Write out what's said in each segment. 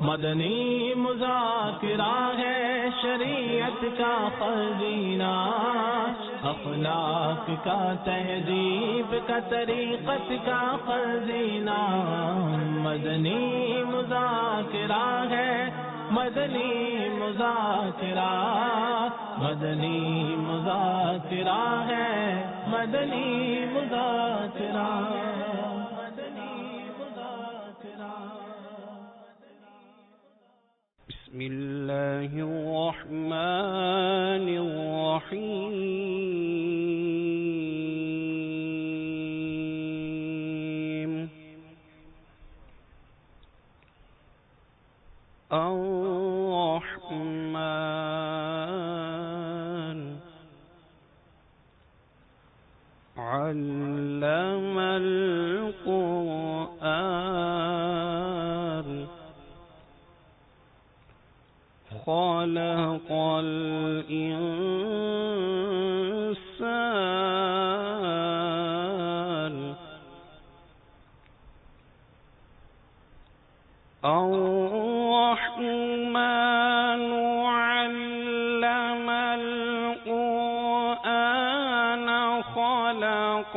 مدنی مذاکرہ ہے شریعت کا خزینہ، اخلاق کا تہذیب کا طریقت کا خزینہ، مدنی مذاکرہ ہے، مدنی مذاکرہ، مدنی مذاکرہ ہے، مدنی مذاکرہ، مدنی مذاکرہ۔ بسم اللہ الرحمن الرحیم۔ الرحمن علم القرآن خلق الإنسان الرحمن علم القرآن خلق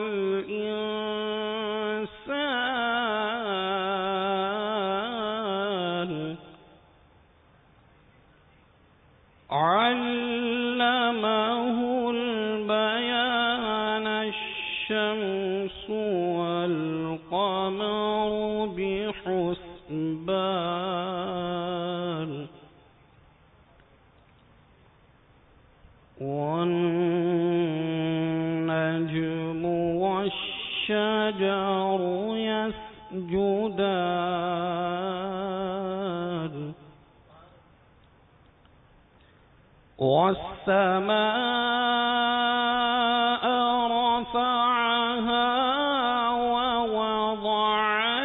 الإنسان علمه البيان الشمس والقمر بحسبان والنجم والشجر يسجدان والسماء رفعها ووضع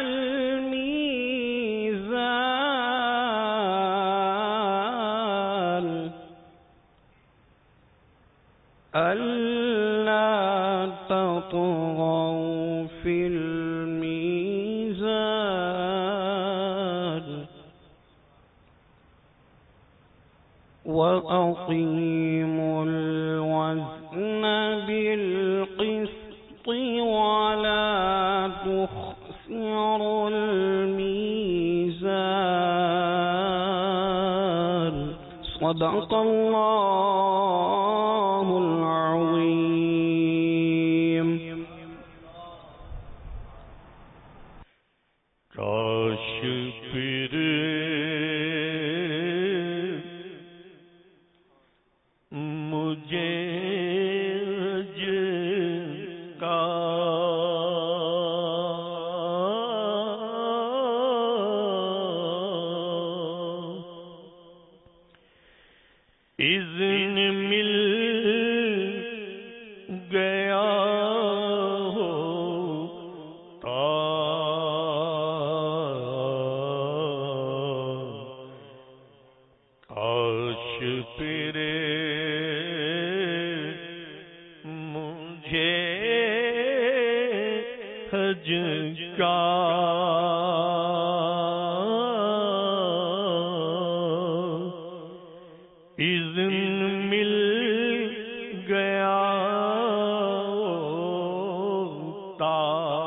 الميزان ألا تطغوا في الميزان وأقيموا الوزن بالقسط ولا تخسروا الميزان صدق الله العظيم۔ کاش پھر مجھے کا اذن مل گیا ہوتا کاش پھر مجھے حج کا اذن مل گیا ہوتا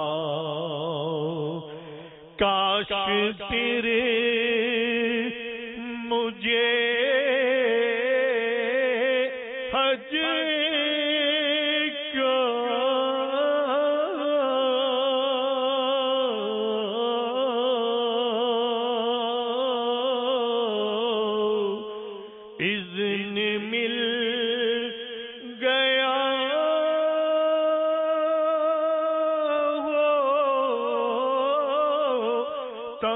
کاش تیرے مجھے حج کا اذن مل گیا ہوتا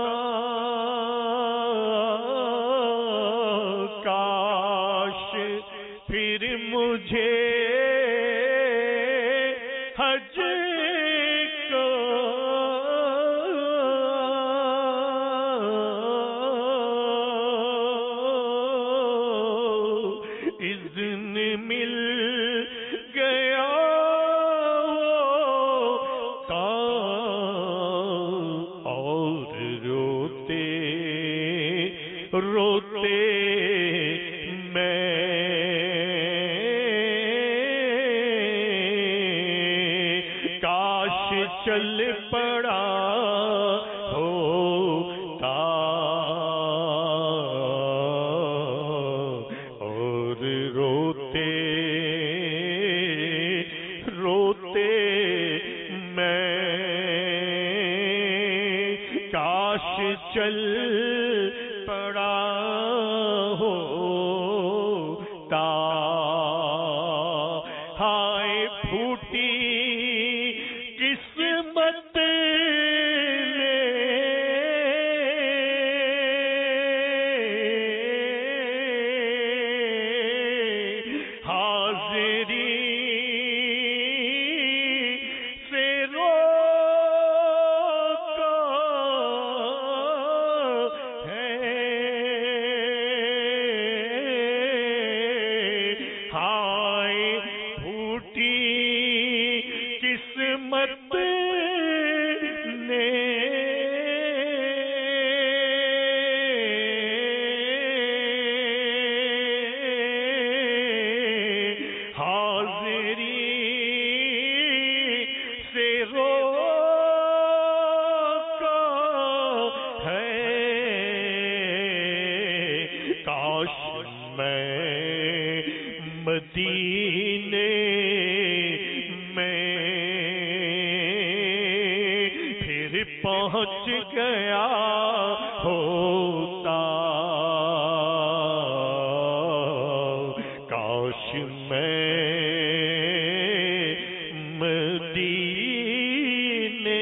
کاش پھر مجھے حج کا اذن مل گیا ہوتا اور روتے روتے میں کاش چل پڑا ہوتا اور روتے روتے میں کاش چل پڑا ہوتا ہائے پھوٹی قسمت مدینے میں پھر پہنچ گیا ہوتا کاش میں مدینے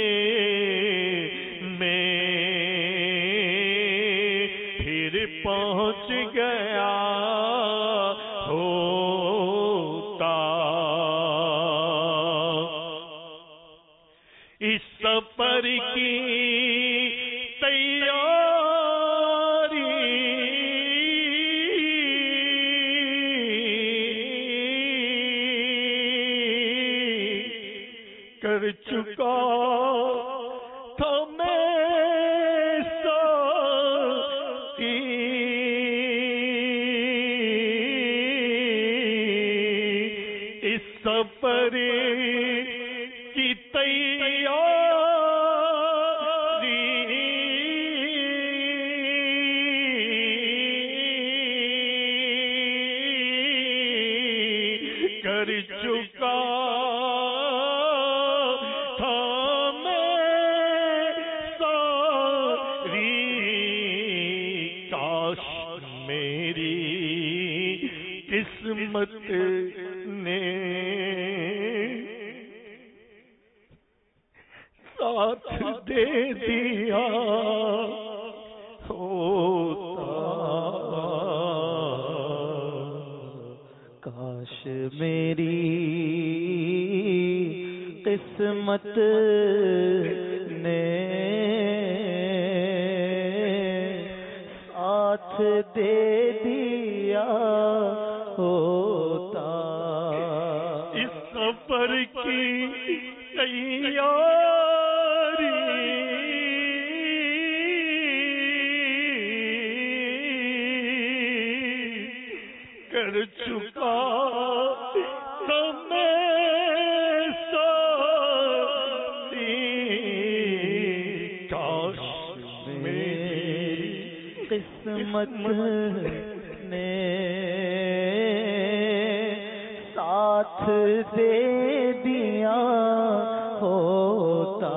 میں پھر پہنچ گیا اس سفر کی تیاری کر چکا تھا میں ساتھی اس سفر کی کر چکا تھا میں ساری کاش میری قسمت نے ساتھ دے دیا ہوتا کاش میری قسمت نے ساتھ دے دیا ہوتا اس سفر کی تیاری کر چکا تھا میں ساتھی کاش میری قسمت نے ساتھ دے دیا ہوتا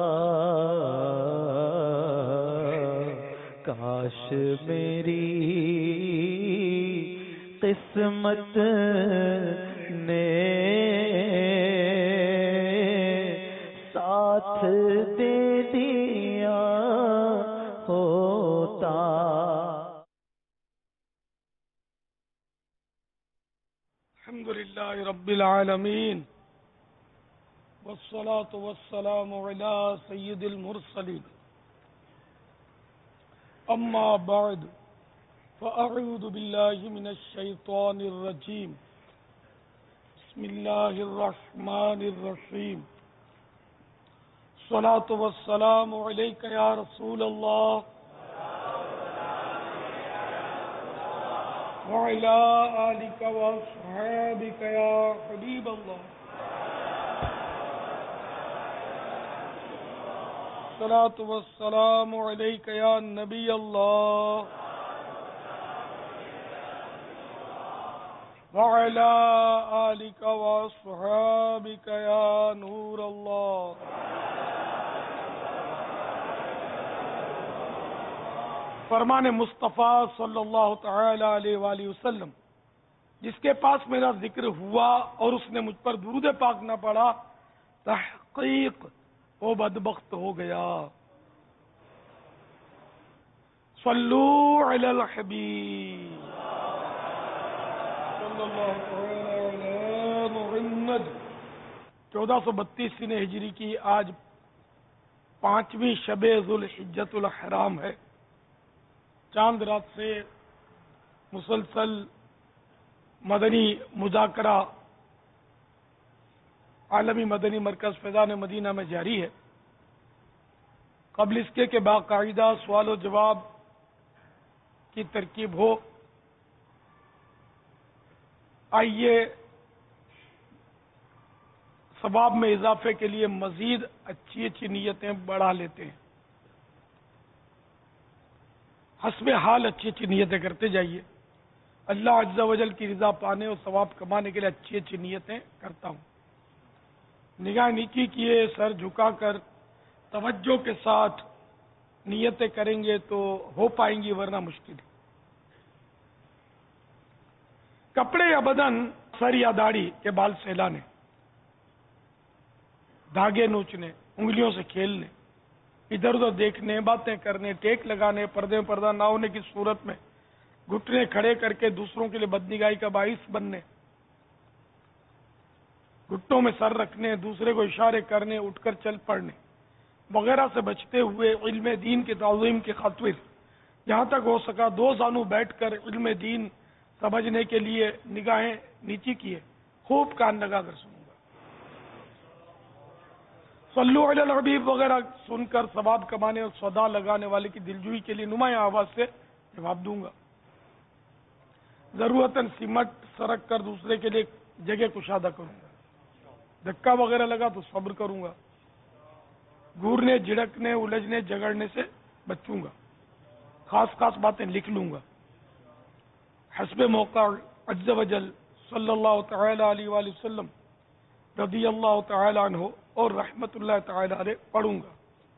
کاش میری قسمت نے ساتھ دے دیا ہوتا الحمدللہ رب العالمین والصلاة والسلام علی سید المرسلین اما بعد فأعوذ باللہ من الشیطان الرجیم بسم اللہ الرحمن الرحیم الصلاة والسلام علیک یا رسول اللہ وعلى آلك وأصحابك يا حبيب الله. الصلاة والسلام عليك يا نبي الله وعلى آلك وأصحابك يا نور الله. فرمان مصطفیٰ صلی اللہ تعالی علیہ وآلہ وسلم، جس کے پاس میرا ذکر ہوا اور اس نے مجھ پر درود پاک نہ پڑھا، تحقیق وہ بدبخت ہو گیا. صلو علی الحبیب صلی اللہ تعالی علی محمد. 1432 سنہ ہجری کی آج 5ویں شب ذوالحجۃ الحرام ہے. چاند رات سے مسلسل مدنی مذاکرہ عالمی مدنی مرکز فیضان مدینہ میں جاری ہے. قبل اس کے کہ باقاعدہ سوال و جواب کی ترکیب ہو، آئیے ثواب میں اضافے کے لیے مزید اچھی نیتیں بڑھا لیتے ہیں. حسب حال اچھی نیتیں کرتے جائیے. اللہ عز و جل کی رضا پانے اور ثواب کمانے کے لیے اچھی نیتیں کرتا ہوں. نگاہ نیکی کیے سر جھکا کر توجہ کے ساتھ نیتیں کریں گے تو ہو پائیں گی، ورنہ مشکل ہے. کپڑے یا بدن، سر یا داڑھی کے بال سہلانے، دھاگے نوچنے، انگلیوں سے کھیلنے، ادھر ادھر دیکھنے، باتیں کرنے، ٹیک لگانے، پردے میں پردہ نہ ہونے کی صورت میں گھٹنے کھڑے کر کے دوسروں کے لیے بدنگاہی کا باعث بننے، گھٹنوں میں سر رکھنے، دوسرے کو اشارے کرنے، اٹھ کر چل پڑنے وغیرہ سے بچتے ہوئے علم دین کی تعظیم کی خاطر جہاں تک ہو سکا 2 زانو بیٹھ کر علم دین سمجھنے کے لیے نگاہیں نیچی کیے، خوب کان لگا کر سنوں گا. صلو علی الحبیب وغیرہ سن کر ثواب کمانے اور صدا لگانے والے کی دلجوئی کے لیے نمایاں آواز سے جواب دوں گا. ضرورتاً سمٹ سرک کر دوسرے کے لیے جگہ کشادہ کروں گا. دھکا وغیرہ لگا تو صبر کروں گا. گورنے، جھڑکنے، الجھنے، جگڑنے سے بچوں گا. خاص باتیں لکھ لوں گا. حسب موقع عز و جل صلی اللہ تعالی علیہ وآلہ وسلم رضی اللہ تعالی عنہ اور رحمت اللہ تعالی علیہ پڑھوں گا.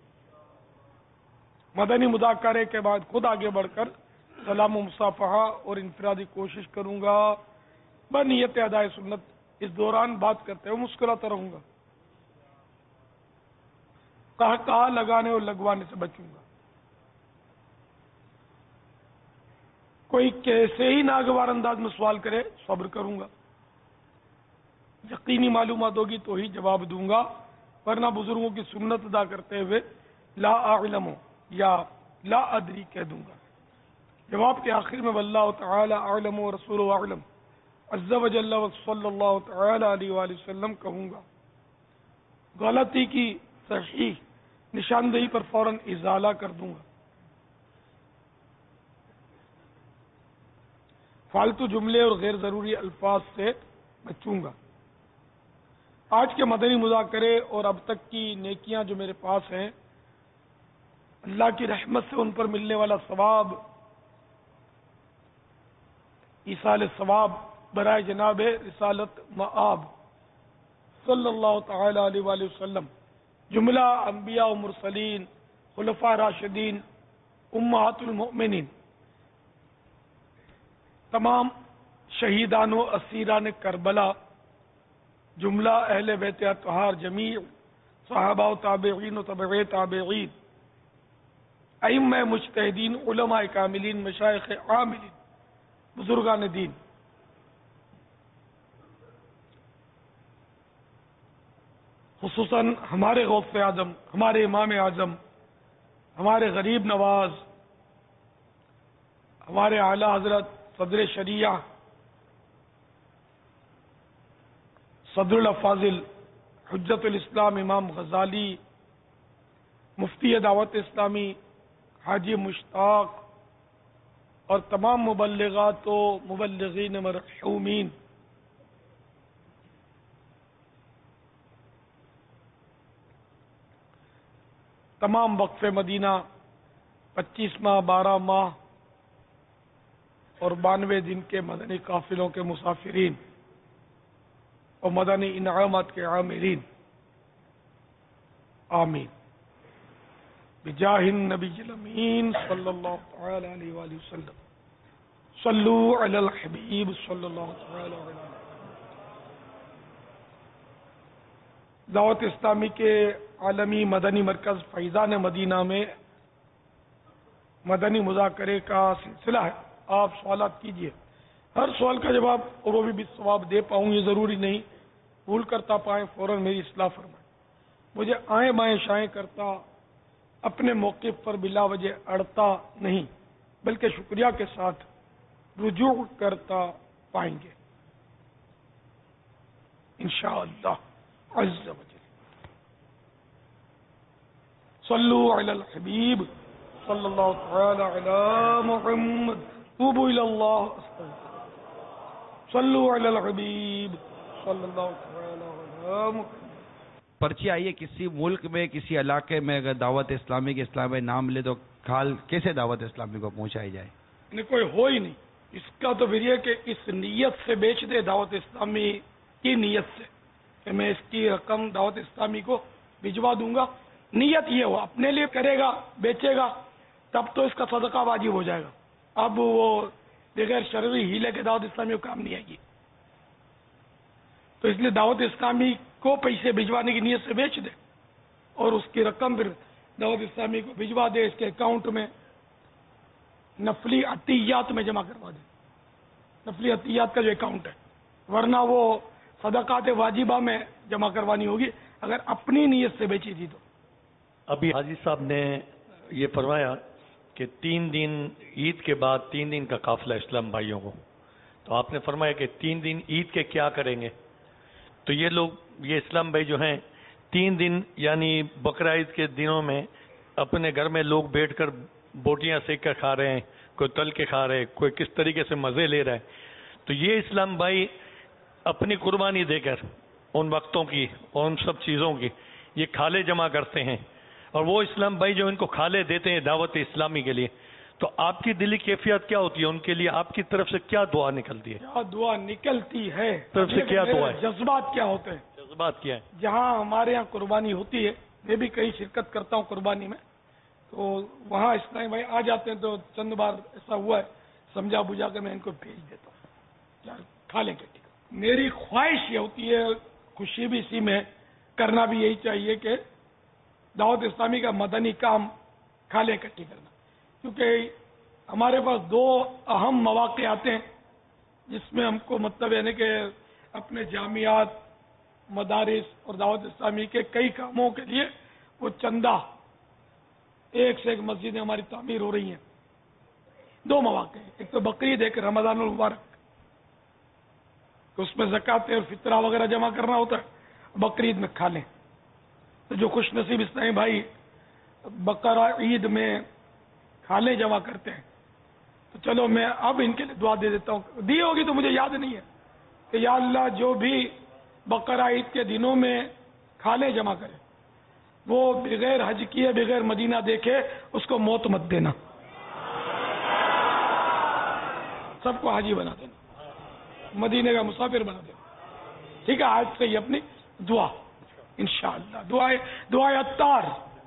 مدنی مذاکرے کے بعد خود آگے بڑھ کر سلام و مصافحہ اور انفرادی کوشش کروں گا. بنیت ادائے سنت اس دوران بات کرتے ہوئے مسکراتا رہوں گا. کہا لگانے اور لگوانے سے بچوں گا. کوئی کیسے ہی ناگوار انداز میں سوال کرے صبر کروں گا. یقینی معلومات ہوگی تو ہی جواب دوں گا، ورنہ بزرگوں کی سنت ادا کرتے ہوئے لا اعلم یا لا ادری کہہ دوں گا. جواب کے آخر میں واللہ تعالی اعلم و رسول اعلم عز و جل و صلی اللہ تعالی علیہ وآلہ وسلم کہوں گا. غلطی کی صحیح نشاندہی پر فوراً ازالہ کر دوں گا. فالتو جملے اور غیر ضروری الفاظ سے بچوں گا. آج کے مدنی مذاکرے اور اب تک کی نیکیاں جو میرے پاس ہیں، اللہ کی رحمت سے ان پر ملنے والا ثواب، ایصال ثواب برائے جناب رسالت مآب صلی اللہ تعالی علیہ وآلہ وسلم، جملہ انبیاء و مرسلین، خلفاء راشدین، امہات المؤمنین، تمام شہیدان و اسیران کربلا، جملہ اہل بیت اطہار جمیع، صحابہ و تابعین و تبع تابعین، ائمہ مجتہدین، علماء کاملین، مشایخ عاملین، بزرگان دین، خصوصاً ہمارے غوث اعظم، ہمارے امام اعظم، ہمارے غریب نواز، ہمارے اعلی حضرت صدر شریعہ صدر الافاضل حجت الاسلام امام غزالی، مفتی دعوت اسلامی حاجی مشتاق اور تمام مبلغات و مبلغین مرحومین. تمام وقف مدینہ 25 ماہ 12 ماہ اور 92 دن کے مدنی قافلوں کے مسافرین اور مدنی انعامات کے عاملین، آمین بجاہ النبی الامین صلی اللہ تعالی علیہ وآلہ وسلم. صلو علی الحبیب صلی اللہ تعالی علیہ وسلم. دعوت اسلامی کے عالمی مدنی مرکز فیضان مدینہ میں مدنی مذاکرے کا سلسلہ ہے. آپ سوالات کیجئے، ہر سوال کا جواب اور وہ بھی بالثواب دے پاؤں یہ ضروری نہیں. بھول کرتا پائیں فوراً میری اصلاح فرمائیں. مجھے آئیں بائیں شائیں کرتا، اپنے موقف پر بلا وجہ اڑتا نہیں، بلکہ شکریہ کے ساتھ رجوع کرتا پائیں گے انشاءاللہ عز و جل. صلو علی الحبیب صلی اللہ تعالی علی محمد. توبوا الی اللہ. صلو علی الحبیب صلی اللہ تعالی علی محمد. پرچی آئیے کسی ملک میں کسی علاقے میں اگر دعوت اسلامی کے اسلام میں نام لے تو کھال کیسے دعوت اسلامی کو پہنچائی جائے؟ کوئی ہو ہی نہیں. اس کا تو پھر یہ کہ اس نیت سے بیچ دے دعوت اسلامی کی نیت سے کہ میں اس کی رقم دعوت اسلامی کو بھجوا دوں گا. نیت یہ ہو اپنے لیے کرے گا بیچے گا تب تو اس کا صدقہ واجب ہو جائے گا. اب وہ بغیر شرعی ہیلے کے دعوت اسلامی کو کام نہیں آئے گی. تو اس لیے دعوت اسلامی کو پیسے بھجوانے کی نیت سے بیچ دے اور اس کی رقم پھر دعوت اسلامی کو بھجوا دے، اس کے اکاؤنٹ میں نفلی عطیات میں جمع کروا دے، نفلی عطیات کا جو اکاؤنٹ ہے، ورنہ وہ صدقات واجبہ میں جمع کروانی ہوگی اگر اپنی نیت سے بیچی تھی تو. ابھی حاجی صاحب نے یہ فرمایا کہ 3 دن عید کے بعد 3 دن کا قافلہ اسلام بھائیوں کو، تو آپ نے فرمایا کہ 3 دن عید کے کیا کریں گے؟ تو یہ لوگ یہ اسلام بھائی جو ہیں 3 دن یعنی بقرہ عید کے دنوں میں اپنے گھر میں لوگ بیٹھ کر بوٹیاں سیک کر کھا رہے ہیں، کوئی تل کے کھا رہے ہیں، کوئی کس طریقے سے مزے لے رہا ہے. تو یہ اسلام بھائی اپنی قربانی دے کر ان وقتوں کی اور ان سب چیزوں کی یہ کھالے جمع کرتے ہیں، اور وہ اسلام بھائی جو ان کو کھالے دیتے ہیں دعوت اسلامی کے لیے، تو آپ کی دلی کیفیت کیا ہوتی ہے؟ ان کے لیے آپ کی طرف سے کیا دعا نکلتی ہے؟ کیا دعا نکلتی ہے؟ طرف سے کیا دعا ہے؟ جذبات کیا ہوتے ہیں؟ جذبات کیا ہے؟ جہاں ہمارے یہاں قربانی ہوتی ہے، میں بھی کہیں شرکت کرتا ہوں قربانی میں، تو وہاں اسلامی بھائی آ جاتے ہیں تو چند بار ایسا ہوا ہے سمجھا بجھا کے میں ان کو بھیج دیتا ہوں یار کھا لیں گے. میری خواہش یہ ہوتی ہے، خوشی بھی اسی میں، کرنا بھی یہی چاہیے کہ دعوت اسلامی کا مدنی کام کھالے اکٹھی کرنا، کیونکہ ہمارے پاس 2 اہم مواقع آتے ہیں جس میں ہم کو مطلب یعنی کہ اپنے جامعات، مدارس اور دعوت اسلامی کے کئی کاموں کے لیے وہ چندہ ایک سے ایک مسجدیں ہماری تعمیر ہو رہی ہیں. 2 مواقع ہیں، ایک تو بقرعید، ایک رمضان المبارک، اس میں زکوٰۃ اور فطرہ وغیرہ جمع کرنا ہوتا ہے، بقرعید میں کھا لیں. تو جو خوش نصیب اسلامی بھائی بقرہ عید میں کھالے جمع کرتے ہیں تو چلو میں اب ان کے لیے دعا دے دیتا ہوں. دی ہوگی تو مجھے یاد نہیں ہے کہ یا اللہ جو بھی بقرہ عید کے دنوں میں کھالے جمع کرے وہ بغیر حج کیے بغیر مدینہ دیکھے اس کو موت مت دینا، سب کو حاجی بنا دینا، مدینے کا مسافر بنا دینا. ٹھیک ہے، آج سے ہی اپنی دعا انشاءاللہ. دعائے عطار.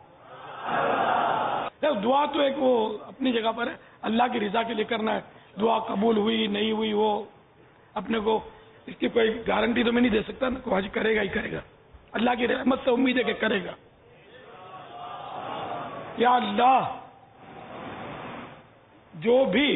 دعا تو ایک وہ اپنی جگہ پر ہے، اللہ کی رضا کے لیے کرنا ہے. دعا قبول ہوئی نہیں ہوئی وہ اپنے کو اس کی کوئی گارنٹی تو میں نہیں دے سکتا نا، کوئی حج کرے گا ہی کرے گا. اللہ کی رحمت سے امید ہے کہ کرے گا. یا اللہ جو بھی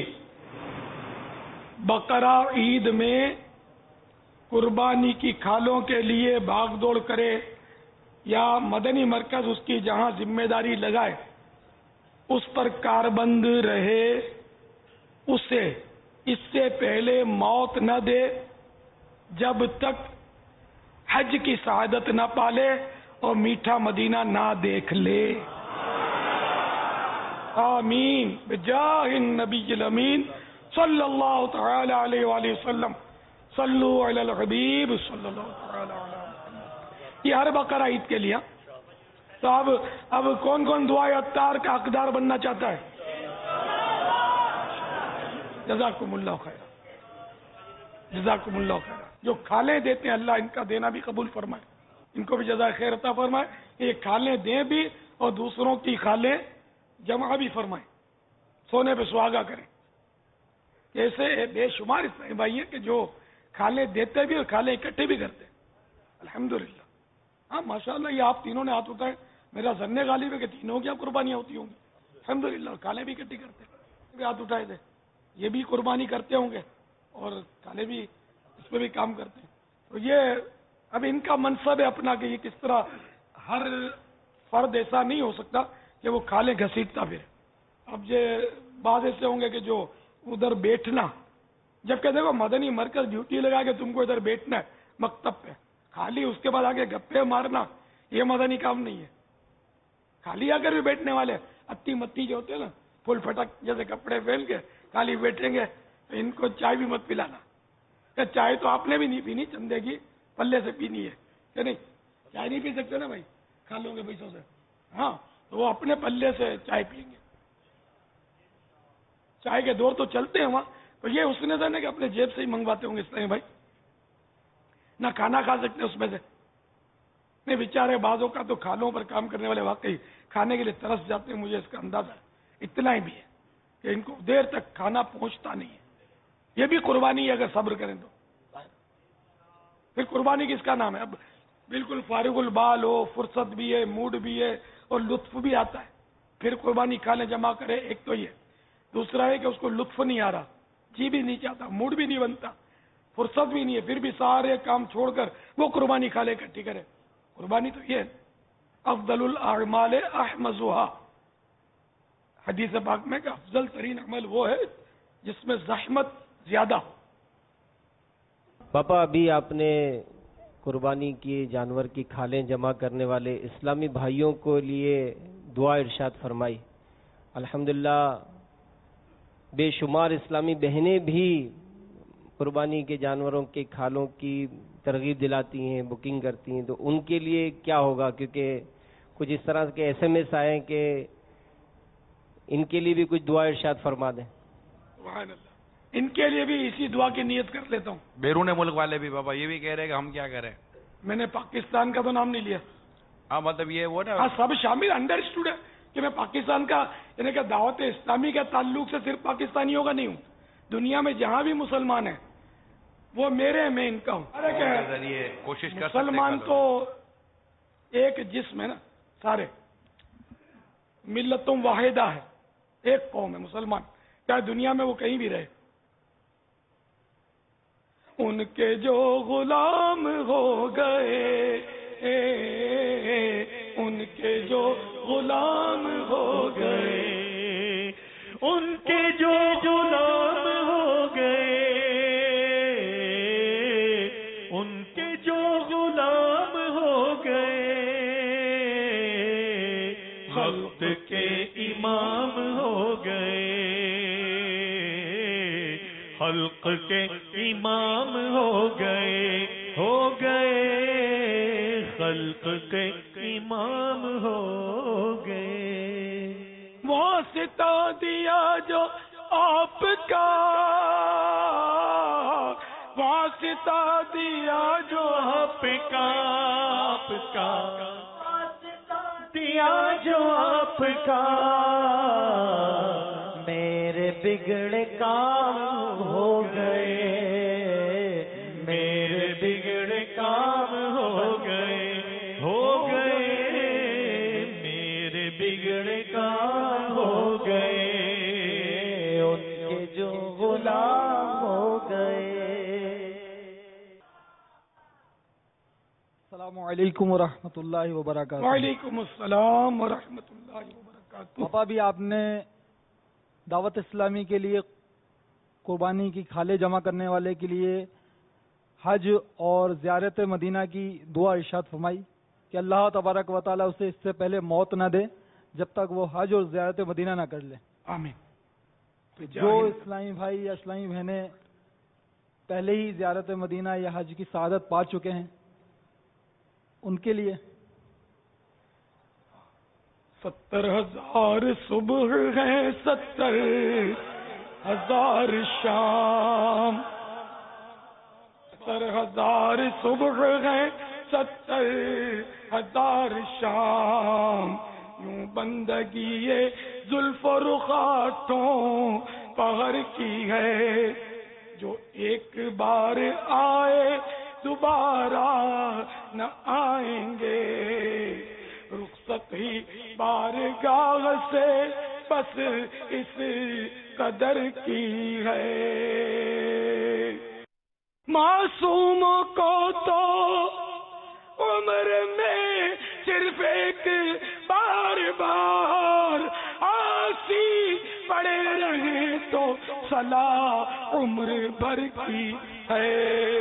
بقرہ عید میں قربانی کی کھالوں کے لیے بھاگ دوڑ کرے یا مدنی مرکز اس کی جہاں ذمہ داری لگائے اس پر کاربند رہے، اسے اس سے پہلے موت نہ دے جب تک حج کی سعادت نہ پالے اور میٹھا مدینہ نہ دیکھ لے. آمین بجاہ النبی الامین صلی اللہ تعالی علیہ وآلہ وسلم صلو علی الحبیب صلی اللہ تعالی علیہ وسلم. یہ ہر بقرہ عید کے لیے. تو اب کون کون دعائے اتار کا حقدار بننا چاہتا ہے؟ جزاکم اللہ خیر، جزاکم اللہ خیر. جو کھالیں دیتے ہیں اللہ ان کا دینا بھی قبول فرمائے، ان کو بھی جزائے خیر عطا فرمائے. یہ کھالیں دیں بھی اور دوسروں کی کھالیں جمع بھی فرمائیں، سونے پہ سہاگا کریں. ایسے بے شمار اسلامی بھائی ہیں کہ جو کھالیں دیتے بھی اور کھالیں اکٹھے بھی کرتے ہیں. الحمدللہ. ہاں ماشاءاللہ، یہ آپ تینوں نے ہاتھ اٹھائے، میرا ظن غالب ہے کہ تینوں کی اب قربانیاں ہوتی ہوں گی. الحمدللہ. کھالیں بھی اکٹھی کرتے ہیں، ہاتھ اٹھائے تھے، یہ بھی قربانی کرتے ہوں گے اور کھالیں بھی اس پہ بھی کام کرتے ہیں. تو یہ اب ان کا منصب ہے اپنا کہ یہ کس طرح ہر فرد ایسا نہیں ہو سکتا کہ وہ کھالیں گھسیٹتا پھر. اب یہ بعض ایسے ہوں گے کہ جو ادھر بیٹھنا، جبکہ دیکھو مدنی مرکز ڈیوٹی لگا کے تم کو ادھر بیٹھنا ہے مکتب پہ، خالی اس کے بعد آگے گپے مارنا یہ مدنی کام نہیں ہے. خالی اگر بھی بیٹھنے والے اتی متی جو ہوتے ہیں نا، پھول پھٹک جیسے کپڑے پہن کے خالی بیٹھیں گے تو ان کو چائے بھی مت پلانا. کہ چائے تو آپ نے بھی نہیں پینی، چندے کی پلے سے پینی ہے کہ نہیں؟ چائے نہیں پی سکتے نا بھائی کھا لو گے پیسوں سے. ہاں تو وہ اپنے پلے سے چائے پئیں گے. چائے کے دور تو چلتے ہیں وہاں، تو یہ اس نے کہ اپنے جیب سے ہی منگواتے ہوں گے اس طرح بھائی. نہ کھانا کھا سکتے اس میں سے. نہیں بیچارے بعضوں کا تو کھالوں پر کام کرنے والے واقعی کھانے کے لیے ترس جاتے ہیں، مجھے اس کا اندازہ ہے. اتنا ہی بھی ہے کہ ان کو دیر تک کھانا پہنچتا نہیں ہے. یہ بھی قربانی ہے اگر صبر کریں تو. پھر قربانی کس کا نام ہے؟ اب بالکل فارغ البال ہو، فرصت بھی ہے، موڈ بھی ہے اور لطف بھی آتا ہے، پھر قربانی کھانے جمع کرے. ایک تو یہ، دوسرا ہے کہ اس کو لطف نہیں آ رہا، جی بھی نہیں چاہتا، موڈ بھی نہیں بنتا، فرصت بھی نہیں ہے، پھر بھی سارے کام چھوڑ کر وہ قربانی کھا لے اکٹھی کرے. قربانی تو یہ ہے افضل الاعمال احمزها، حدیث پاک میں کہ افضل ترین عمل وہ ہے جس میں زحمت زیادہ ہو. پاپا ابھی آپ نے قربانی کی جانور کی کھالیں جمع کرنے والے اسلامی بھائیوں کو لیے دعا ارشاد فرمائی. الحمدللہ بے شمار اسلامی بہنیں بھی قربانی کے جانوروں کے کھالوں کی ترغیب دلاتی ہیں، بکنگ کرتی ہیں، تو ان کے لیے کیا ہوگا؟ کیونکہ کچھ اس طرح کے SMS آئے ہیں کہ ان کے لیے بھی کچھ دعا ارشاد فرما دیں. سبحان اللہ. ان کے لیے بھی اسی دعا کی نیت کر لیتا ہوں. بیرون ملک والے بھی بابا یہ بھی کہہ رہے ہیں کہ ہم کیا کریں. میں نے پاکستان کا تو نام نہیں لیا. ہاں مطلب یہ وہ نا، ہاں سب شامل انڈرسٹوڈ ہے کہ میں پاکستان کا، یعنی کہ دعوت اسلامی کے تعلق سے صرف پاکستانیوں کا نہیں ہوں، دنیا میں جہاں بھی مسلمان ہیں وہ میرے ہیں، میں ان کا ہوں. ذریعے کوشش کر مسلمان تو ایک جسم ہے نا، سارے ملتوں واحدہ ہے، ایک قوم ہے مسلمان، چاہے دنیا میں وہ کہیں بھی رہے. ان کے جو غلام ہو گئے، ان کے جو غلام ہو گئے، ان کے جو غلام ہو گئے، ان کے جو غلام ہو گئے، خلق کے امام ہو گئے، خلق کے امام ہو گئے، خلق کے امام ہو گئے. واسطہ دیا جو آپ کا، واسطہ دیا جو آپ کا، آپ کا دیا جو آپ کا، میرے بگڑے کام ہو گئے، میرے بگڑے کام ہو گئے، میرے بگڑے کام ہو گئے، ان کے جو غلام ہو گئے. السلام علیکم ورحمۃ اللہ وبرکاتہ. وعلیکم السلام ورحمۃ اللہ وبرکاتہ. پاپا بھی آپ نے دعوت اسلامی کے لیے قربانی کی کھالیں جمع کرنے والے کے لیے حج اور زیارت مدینہ کی دعا ارشاد فرمائی کہ اللہ تبارک و تعالیٰ اسے اس سے پہلے موت نہ دے جب تک وہ حج اور زیارت مدینہ نہ کر لے. آمین. جو اسلامی بھائی یا اسلامی بہنیں پہلے ہی زیارت مدینہ یا حج کی سعادت پا چکے ہیں ان کے لیے 70,000 صبح ہیں 70,000 شام 70,000 صبح ہیں 70,000 شام یوں بندگی یہ زلف و رخاتوں پہر کی ہے جو ایک بار آئے دوبارہ نہ آئیں گے رخصت ہی بارگاہ سے بس اس قدر کی ہے معصوموں کو تو عمر میں صرف ایک بار آسی پڑے رہے تو صلاح عمر بھر کی ہے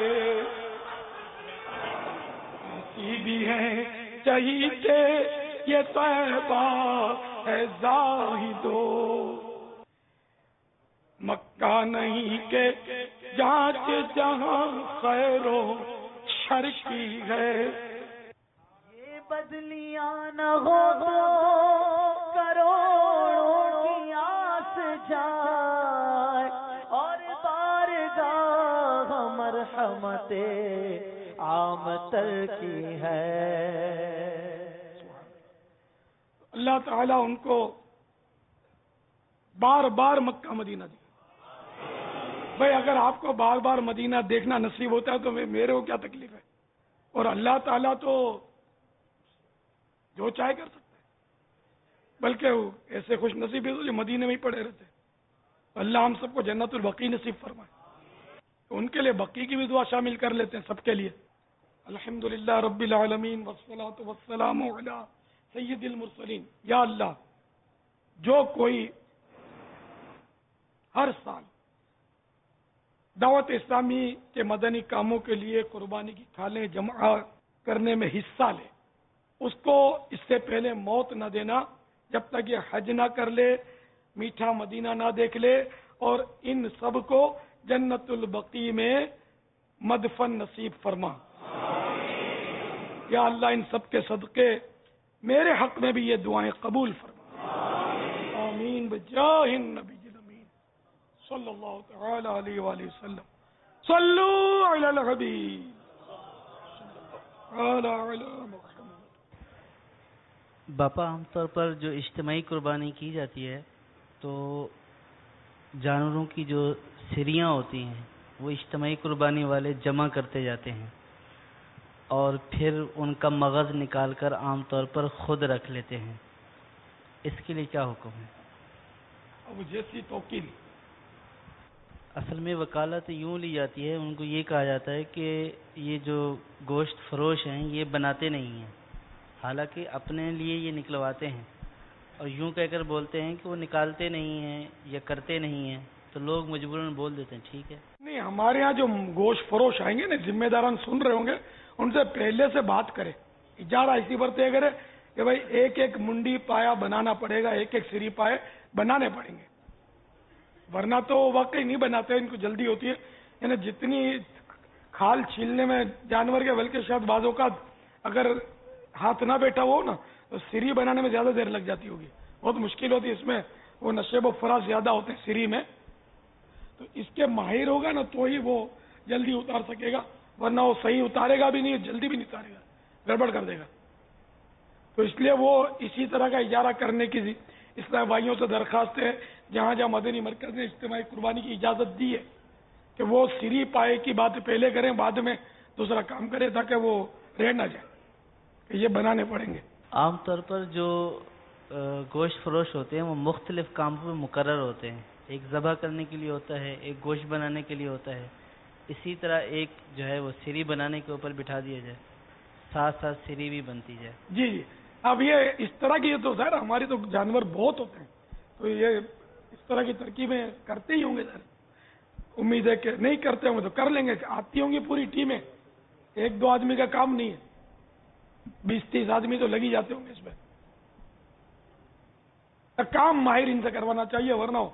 ایسی بھی ہے چہیتے یہ طیبہ ہے زاہدو مکہ نہیں کہ جانچ جہاں خیر و شر کی ہے یہ بدلیاں نہ ہو تو کروڑوں کی آس جائے اور بارگاہ مرحمت عام تر کی ہے اللہ تعالیٰ ان کو بار بار مکہ مدینہ دی بھائی اگر آپ کو بار بار مدینہ دیکھنا نصیب ہوتا ہے تو میرے کو کیا تکلیف ہے اور اللہ تعالیٰ تو جو چاہے کر سکتے ہیں بلکہ وہ ایسے خوش نصیب ہے جو مدینے میں ہی پڑے رہتے اللہ ہم سب کو جنت البقیع نصیب فرمائے تو ان کے لیے بقیع کی بھی دعا شامل کر لیتے ہیں سب کے لیے الحمدللہ رب العالمین والصلاة والسلام علی سید المرسلین یا اللہ جو کوئی ہر سال دعوت اسلامی کے مدنی کاموں کے لیے قربانی کی کھالیں جمع کرنے میں حصہ لے اس کو اس سے پہلے موت نہ دینا جب تک یہ حج نہ کر لے میٹھا مدینہ نہ دیکھ لے اور ان سب کو جنت البقیع میں مدفن نصیب فرما یا اللہ ان سب کے صدقے میرے حق میں بھی یہ دعائیں قبول فرما آمین بجاہ النبی صلی اللہ تعالی علیہ وآلہ وسلم صلو علی الحبیب علی محمد باپا عام طور پر جو اجتماعی قربانی کی جاتی ہے تو جانوروں کی جو سریاں ہوتی ہیں وہ اجتماعی قربانی والے جمع کرتے جاتے ہیں اور پھر ان کا مغز نکال کر عام طور پر خود رکھ لیتے ہیں اس کے لیے کیا حکم ہے اب جیسی توکیل اصل میں وکالت یوں لی جاتی ہے ان کو یہ کہا جاتا ہے کہ یہ جو گوشت فروش ہیں یہ بناتے نہیں ہیں حالانکہ اپنے لیے یہ نکلواتے ہیں اور یوں کہہ کر بولتے ہیں کہ وہ نکالتے نہیں ہیں یا کرتے نہیں ہیں تو لوگ مجبوراً بول دیتے ہیں ٹھیک ہے نہیں ہمارے ہاں جو گوشت فروش آئیں گے نا ذمہ داران سن رہے ہوں گے ان سے پہلے سے بات کرے اجارہ اسی پر طے کرے کہ بھائی ایک ایک منڈی پایا بنانا پڑے گا ایک ایک سری پائے بنانے پڑیں گے ورنہ تو واقعی نہیں بناتے ان کو جلدی ہوتی ہے یعنی جتنی کھال چھیلنے میں جانور کے بلکہ شاید بعض اوقات اگر ہاتھ نہ بیٹھا ہو نا تو سری بنانے میں زیادہ دیر لگ جاتی ہوگی بہت مشکل ہوتی ہے اس میں وہ نشیب و فراز زیادہ ہوتے ہیں سری میں تو اس کے ماہر ہوگا نا تو ہی وہ جلدی اتار سکے گا ورنہ وہ صحیح اتارے گا بھی نہیں جلدی بھی نہیں اتارے گا گڑبڑ کر دے گا تو اس لیے وہ اسی طرح کا اجارہ کرنے کی اسلامی بھائیوں سے درخواست ہے جہاں جہاں مدنی مرکز نے اجتماعی قربانی کی اجازت دی ہے کہ وہ سری پائے کی بات پہلے کریں بعد میں دوسرا کام کریں تاکہ وہ رہ نہ جائے کہ یہ بنانے پڑیں گے عام طور پر جو گوشت فروش ہوتے ہیں وہ مختلف کاموں پہ مقرر ہوتے ہیں ایک ذبح کرنے کے لیے ہوتا ہے ایک گوشت بنانے کے لیے ہوتا ہے اسی طرح ایک جو ہے وہ سری بنانے کے اوپر بٹھا دیا جائے ساتھ ساتھ سری بھی بنتی جائے جی اب یہ اس طرح کی تو سر ہماری تو جانور بہت ہوتے ہیں تو یہ اس طرح کی ترکیبیں کرتے ہی ہوں گے سر امید ہے کہ نہیں کرتے ہوں گے تو کر لیں گے آتی ہوں گی پوری ٹیمیں ایک دو آدمی کا کام نہیں ہے 20-30 آدمی تو لگ ہی جاتے ہوں گے اس میں کام ماہر ان سے کروانا چاہیے ورنہ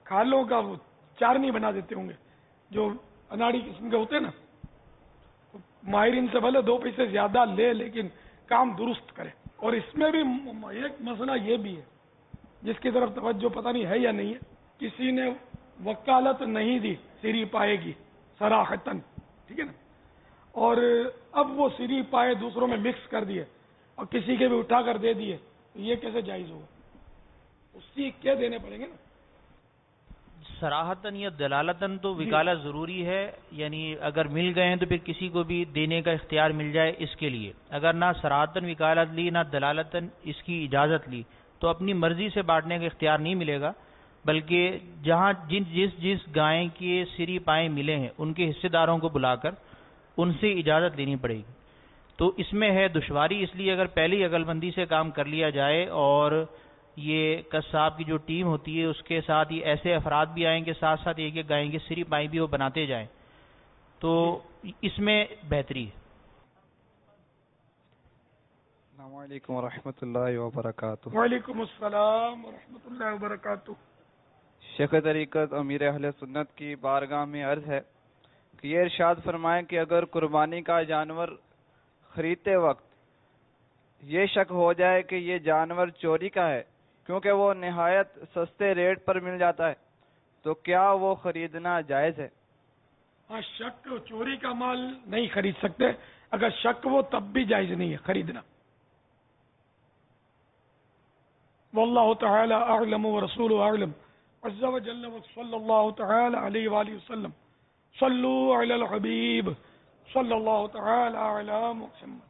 کھالوں کا وہ چارنی بنا دیتے ہوں گے جو اناڑی قسم کے ہوتے ہیں نا. ماہرین سے بھلے 2 پیسے زیادہ لے لیکن کام درست کرے. اور اس میں بھی ایک مسئلہ یہ بھی ہے جس کی طرف توجہ پتہ نہیں ہے یا نہیں ہے. کسی نے وکالت نہیں دی سری پائے گی صراحتاً, ٹھیک ہے نا, اور اب وہ سری پائے دوسروں میں مکس کر دیے اور کسی کے بھی اٹھا کر دے دیے, تو یہ کیسے جائز ہوگا؟ اس کی کیا دینے پڑیں گے نا. صراحتاً یا دلالتاً تو وکالت ضروری ہے, یعنی اگر مل گئے ہیں تو پھر کسی کو بھی دینے کا اختیار مل جائے اس کے لیے. اگر نہ صراحتاً وکالت لی نہ دلالتاً اس کی اجازت لی تو اپنی مرضی سے بانٹنے کا اختیار نہیں ملے گا, بلکہ جہاں جس گائے کے سری پائے ملے ہیں ان کے حصے داروں کو بلا کر ان سے اجازت لینی پڑے گی. تو اس میں ہے دشواری, اس لیے اگر پہلی عقل مندی سے کام کر لیا جائے اور یہ قصاب کی جو ٹیم ہوتی ہے اس کے ساتھ یہ ایسے افراد بھی آئیں کہ ساتھ ساتھ ایک ایک گائے کے سری پائے بھی وہ بناتے جائیں تو اس میں بہتری ہے. السلام علیکم ورحمۃ اللہ وبرکاتہ. وعلیکم السلام ورحمۃ اللہ وبرکاتہ. شیخ طریقت امیر اہل سنت کی بارگاہ میں عرض ہے کہ یہ ارشاد فرمائیں کہ اگر قربانی کا جانور خریدتے وقت یہ شک ہو جائے کہ یہ جانور چوری کا ہے کیونکہ وہ نہایت سستے ریٹ پر مل جاتا ہے تو کیا وہ خریدنا جائز ہے؟ ہاں, شک چوری کا مال نہیں خرید سکتے, اگر شک وہ تب بھی جائز نہیں ہے خریدنا. واللہ تعالی اعلم ورسولہ اعلم عز وجل وصلی اللہ تعالی علیہ وآلہ وسلم. صلو علی الحبیب صلی اللہ تعالی علی محمد.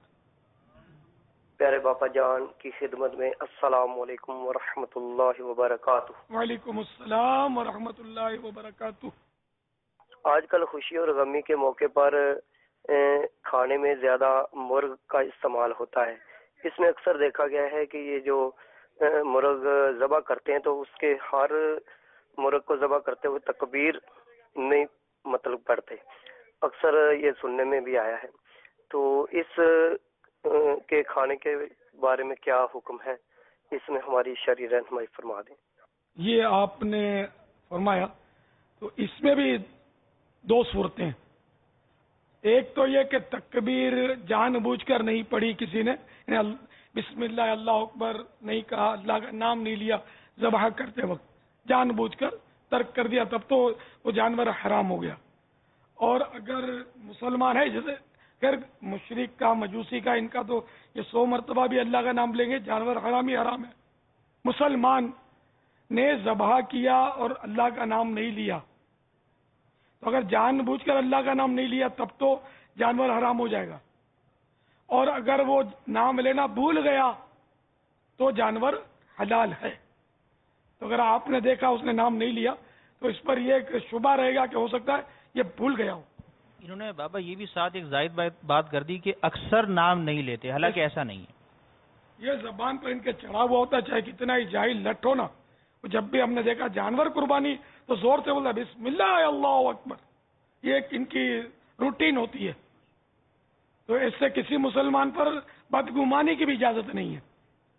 پیارے باپا جان کی خدمت میں السلام علیکم ورحمۃ اللہ وبرکاتہ. وعلیکم السلام ورحمۃ اللہ وبرکاتہ. آج کل خوشی اور غمی کے موقع پر کھانے میں زیادہ مرغ کا استعمال ہوتا ہے. اس میں اکثر دیکھا گیا ہے کہ یہ جو مرغ ذبح کرتے ہیں تو اس کے ہر مرغ کو ذبح کرتے ہوئے تکبیر نہیں مطلب پڑھتے, اکثر یہ سننے میں بھی آیا ہے. تو اس کے کھانے کے بارے میں کیا حکم ہے, اس میں ہماری شرعی رہنمائی فرما دیں. یہ آپ نے فرمایا تو اس میں بھی 2 صورتیں ہیں. ایک تو یہ کہ تکبیر جان بوجھ کر نہیں پڑھی کسی نے, بسم اللہ اللہ اکبر نہیں کہا, اللہ کا نام نہیں لیا ذبح کرتے وقت, جان بوجھ کر ترک کر دیا, تب تو وہ جانور حرام ہو گیا. اور اگر مسلمان ہے جیسے پھر مشرک کا مجوسی کا ان کا تو یہ 100 مرتبہ بھی اللہ کا نام لیں گے, جانور حرام ہی حرام ہے. مسلمان نے ذبح کیا اور اللہ کا نام نہیں لیا تو اگر جان بوجھ کر اللہ کا نام نہیں لیا تب تو جانور حرام ہو جائے گا, اور اگر وہ نام لینا بھول گیا تو جانور حلال ہے. تو اگر آپ نے دیکھا اس نے نام نہیں لیا تو اس پر یہ ایک شبہ رہے گا کہ ہو سکتا ہے یہ بھول گیا ہو. انہوں نے بابا یہ بھی ساتھ ایک زائد بات کر دی کہ اکثر نام نہیں لیتے, حالانکہ ایسا نہیں ہے. یہ زبان پر ان کے چڑھا ہوا ہوتا ہے, چاہے کتنا ہی جاہل لٹ ہو نا, جب بھی ہم نے دیکھا جانور قربانی تو زور سے بولتا بسم اللہ اللہ اکبر, یہ ایک ان کی روٹین ہوتی ہے. تو اس سے کسی مسلمان پر بدگمانی کی بھی اجازت نہیں ہے,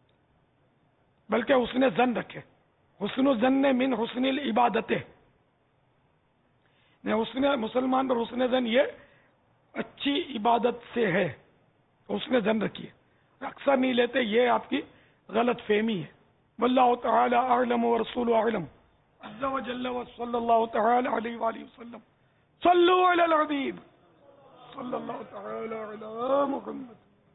بلکہ حسن ظن رکھے. حسن الظن من حسن العبادت, حسن مسلمان پر حسن ظن یہ اچھی عبادت سے ہے, حسن ظن رکھیے. اکثر نہیں لیتے, یہ آپ کی غلط فہمی ہے. واللہ تعالی اعلم ورسولہ اعلم عز وجل وصلی اللہ تعالی علیہ وآلہ وسلم. صلو علی الحبیب صلی اللہ تعالی علی محمد.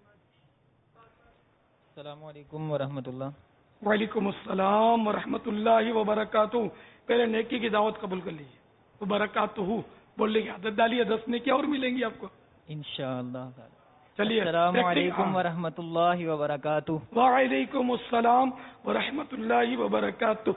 السلام علیکم ورحمۃ اللہ. وعلیکم السلام ورحمۃ اللہ وبرکاتہ. پہلے نیکی کی دعوت قبول کر لیجیے, وبرکاتہ بولنے کی عادت ڈالیے, 10 نیکیاں اور ملیں گی آپ کو انشاءاللہ. چلیے, السلام علیکم ورحمۃ اللہ وبرکاتہ. وعلیکم السلام ورحمۃ اللہ وبرکاتہ.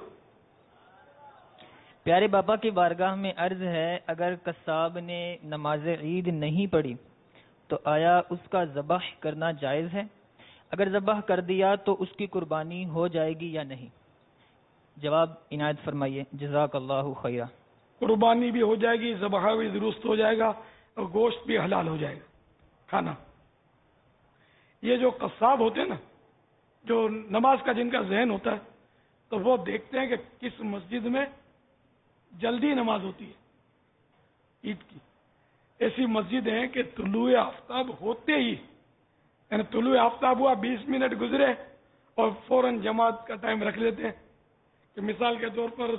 پیارے باپا کی بارگاہ میں عرض ہے, اگر قصاب نے نماز عید نہیں پڑھی تو آیا اس کا ذبح کرنا جائز ہے؟ اگر ذبح کر دیا تو اس کی قربانی ہو جائے گی یا نہیں؟ جواب عنایت فرمائیے, جزاک اللہ خیرہ. قربانی بھی ہو جائے گی, ذبح بھی درست ہو جائے گا, اور گوشت بھی حلال ہو جائے گا کھانا. یہ جو قصاب ہوتے ہیں نا, جو نماز کا جن کا ذہن ہوتا ہے, تو وہ دیکھتے ہیں کہ کس مسجد میں جلدی نماز ہوتی ہے عید کی. ایسی مسجد ہیں کہ طلوع آفتاب ہوتے ہی یعنی طلوع آفتاب ہوا 20 منٹ گزرے اور فوراً جماعت کا ٹائم رکھ لیتے ہیں کہ مثال کے طور پر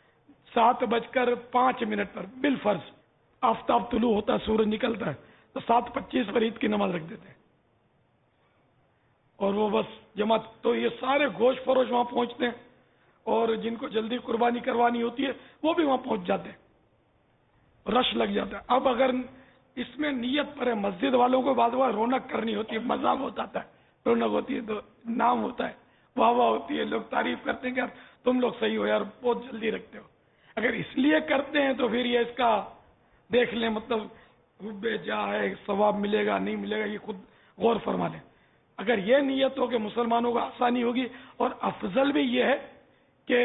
7:05 پر بالفرض آفتاب طلوع ہوتا ہے, سورج نکلتا ہے تو 7:25 پر عید کی نماز رکھ دیتے ہیں اور وہ بس جماعت. تو یہ سارے گوشت فروش وہاں پہنچتے ہیں اور جن کو جلدی قربانی کروانی ہوتی ہے وہ بھی وہاں پہنچ جاتے ہیں, رش لگ جاتا ہے. اب اگر اس میں نیت پر ہے, مسجد والوں کو بعد میں رونق کرنی ہوتی ہے, مذاق ہوتا ہے, رونق ہوتی ہے تو نام ہوتا ہے, واہ واہ ہوتی ہے, لوگ تعریف کرتے ہیں کہ یار تم لوگ صحیح ہو یار, بہت جلدی رکھتے ہو. اگر اس لیے کرتے ہیں تو پھر یہ اس کا دیکھ لیں, مطلب حب جا ہے, ثواب ملے گا نہیں ملے گا, یہ خود غور فرما لیں. اگر یہ نیت ہو کہ مسلمانوں کو آسانی ہوگی, اور افضل بھی یہ ہے کہ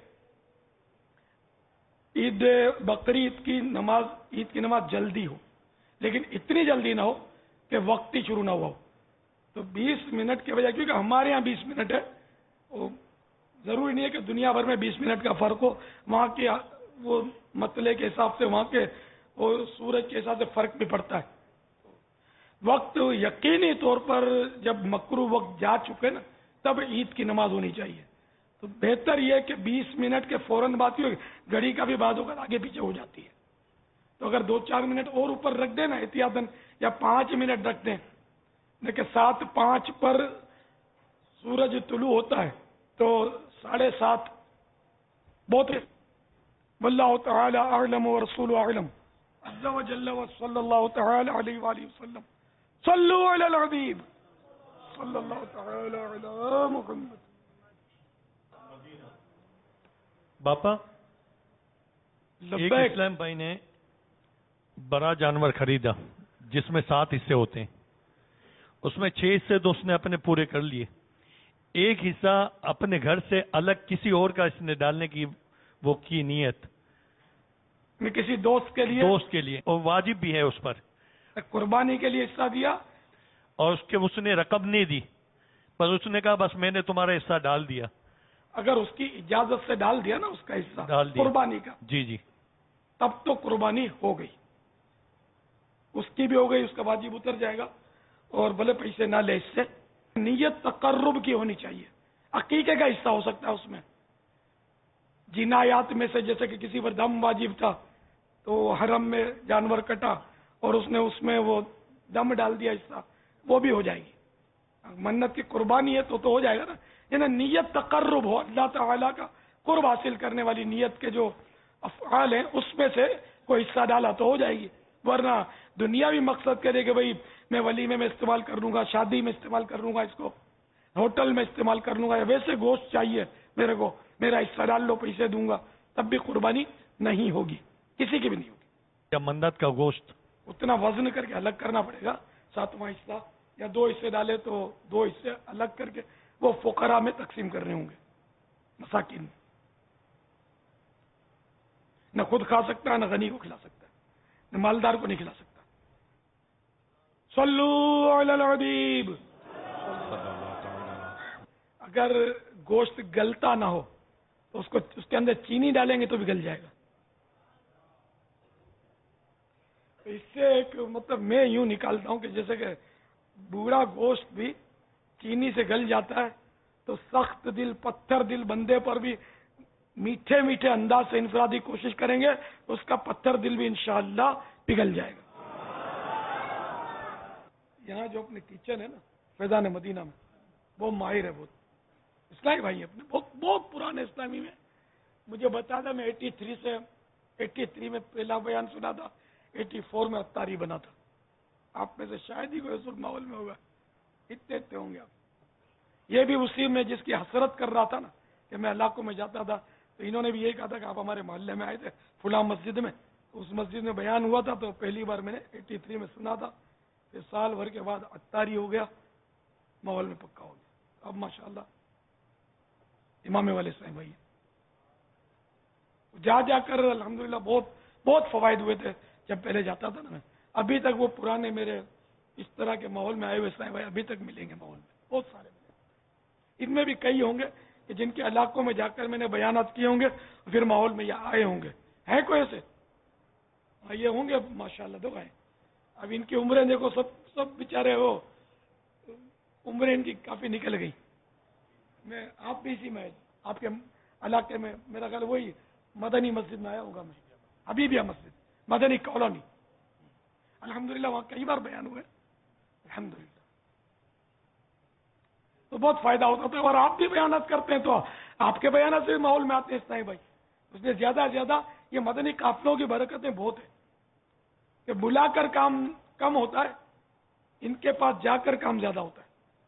عید بقرعید کی نماز جلدی ہو, لیکن اتنی جلدی نہ ہو کہ وقت ہی شروع نہ ہوا ہو. تو 20 منٹ کے بجائے, کیونکہ ہمارے یہاں 20 منٹ ہے, ضروری نہیں ہے کہ دنیا بھر میں 20 منٹ کا فرق ہو, وہاں کے وہ مطلع کے حساب سے, وہاں کے سورج کے حساب سے فرق بھی پڑتا ہے. وقت یقینی طور پر جب مکروہ وقت جا چکے نا تب عید کی نماز ہونی چاہیے. تو بہتر یہ کہ 20 منٹ کے فوراً بات ہی, گھڑی کا بھی بعد ہوگا آگے پیچھے ہو جاتی ہے, تو اگر 2-4 منٹ اور اوپر رکھ دیں نا احتیاطاً, یا 5 منٹ رکھ دیں, لیکن 7:05 پر سورج طلوع ہوتا ہے تو 7:30 بہت ہے. واللہ تعالی اعلم ورسول اعلم عز وجل وصلی اللہ تعالی علیہ وآلہ وسلم. صلو علی الحبیب صلی اللہ تعالی علی محمد. باپا, ایک اسلام بھائی نے بڑا جانور خریدا جس میں 7 حصے ہوتے ہیں, اس میں 6 حصے تو اس نے اپنے پورے کر لیے, ایک حصہ اپنے گھر سے الگ کسی اور کا اس نے ڈالنے کی وہ کی نیت, کسی دوست کے لیے اور واجب بھی ہے اس پر, قربانی کے لیے حصہ دیا, اور اس نے رقم نہیں دی, بس اس نے کہا بس میں نے تمہارا حصہ ڈال دیا. اگر اس کی اجازت سے ڈال دیا نا اس کا حصہ ڈال دیا قربانی کا, جی تب تو قربانی ہو گئی, اس کی بھی ہو گئی, اس کا واجب اتر جائے گا, اور بھلے پیسے نہ لے. اس سے نیت تقرب کی ہونی چاہیے. عقیقے کا حصہ ہو سکتا ہے اس میں, جنایات میں سے, جیسے کہ کسی پر دم واجب تھا تو حرم میں جانور کٹا اور اس نے اس میں وہ دم ڈال دیا حصہ, وہ بھی ہو جائے گی. منت کی قربانی ہے تو ہو جائے گا نا, یعنی نیت تقرب ہو, اللہ تعالیٰ کا قرب حاصل کرنے والی نیت کے جو افعال ہیں اس میں سے کوئی حصہ ڈالا تو ہو جائے گی. ورنہ دنیاوی مقصد کرے کہ بھائی میں ولیمے میں استعمال کر لوں گا, شادی میں استعمال کر لوں گا, اس کو ہوٹل میں استعمال کر لوں گا, یا ویسے گوشت چاہیے میرے کو, میرا حصہ ڈال لو, پیسے دوں گا, تب بھی قربانی نہیں ہوگی, کسی کی بھی نہیں ہوگی. یا منت کا گوشت اتنا وزن کر کے الگ کرنا پڑے گا, 7واں حصہ, یا 2 حصے ڈالے تو 2 حصے الگ کر کے وہ فقراء میں تقسیم کرنے ہوں گے, مساکین میں. نہ خود کھا سکتا ہے, نہ غنی کو کھلا سکتا ہے, نہ مالدار کو نہیں کھلا سکتا. صلو علی الحبیب. اگر گوشت گلتا نہ ہو تو اس کے اندر چینی ڈالیں گے تو بھی گل جائے گا. اس سے ایک مطلب میں یوں نکالتا ہوں کہ جیسے کہ بوڑھا گوشت بھی چینی سے گل جاتا ہے, تو سخت دل پتھر دل بندے پر بھی میٹھے میٹھے انداز سے انفرادی کوشش کریں گے تو اس کا پتھر دل بھی انشاءاللہ پگھل جائے گا. یہاں جو اپنے ٹیچر ہے نا فیضان مدینہ میں, وہ ماہر ہے, بہت اسلامی بھائی اپنے, بہت پرانے اسلامی میں. مجھے بتا تھا, میں 83 میں پہلا بیان سنا تھا, 84 میں اتاری بنا تھا. آپ میں سے شاید ہی کوئی اس ماحول میں ہوگا, اتنے ہوں گے آپ. یہ بھی اسی میں جس کی حسرت کر رہا تھا نا کہ میں علاقوں میں جاتا تھا, تو انہوں نے بھی یہی کہا تھا کہ آپ ہمارے محلے میں آئے تھے فلاں مسجد میں, تو اس مسجد میں بیان ہوا تھا, تو پہلی بار میں نے 83 میں سنا تھا. پھر سال بھر کے بعد اتاری ہو گیا, ماحول میں پکا ہو گیا. اب ماشاءاللہ امام والے صاحب بھائی جا کر الحمدللہ بہت فوائد ہوئے تھے جب پہلے جاتا تھا نا میں. ابھی تک وہ پرانے میرے اس طرح کے ماحول میں آئے ہوئے صاحب بھائی ابھی تک ملیں گے ماحول میں, بہت سارے ملیں. ان میں بھی کئی ہوں گے کہ جن کے علاقوں میں جا کر میں نے بیانات کیے ہوں گے, پھر ماحول میں یہ آئے ہوں گے, ہے کوئی ایسے؟ یہ ہوں گے ماشاءاللہ دو ہیں. اب ان کی عمریں دیکھو, سب بیچارے ہو, عمریں ان کی کافی نکل گئی. میں آپ بھی اسی میں آپ کے علاقے میں میرا خیال وہی مدنی مسجد میں آیا ہوگا میں, ابھی بھی مسجد مدنی کالونی, الحمدللہ وہاں کئی بار بیان ہوئے الحمدللہ, تو بہت فائدہ ہوتا تھا. اور آپ بھی بیانات کرتے ہیں تو آپ کے بیانات سے ماحول میں آتے ہیں اسلائی بھائی. اس لیے زیادہ سے زیادہ یہ مدنی قافلوں کی برکتیں بہت ہیں کہ بلا کر کام کم ہوتا ہے, ان کے پاس جا کر کام زیادہ ہوتا ہے.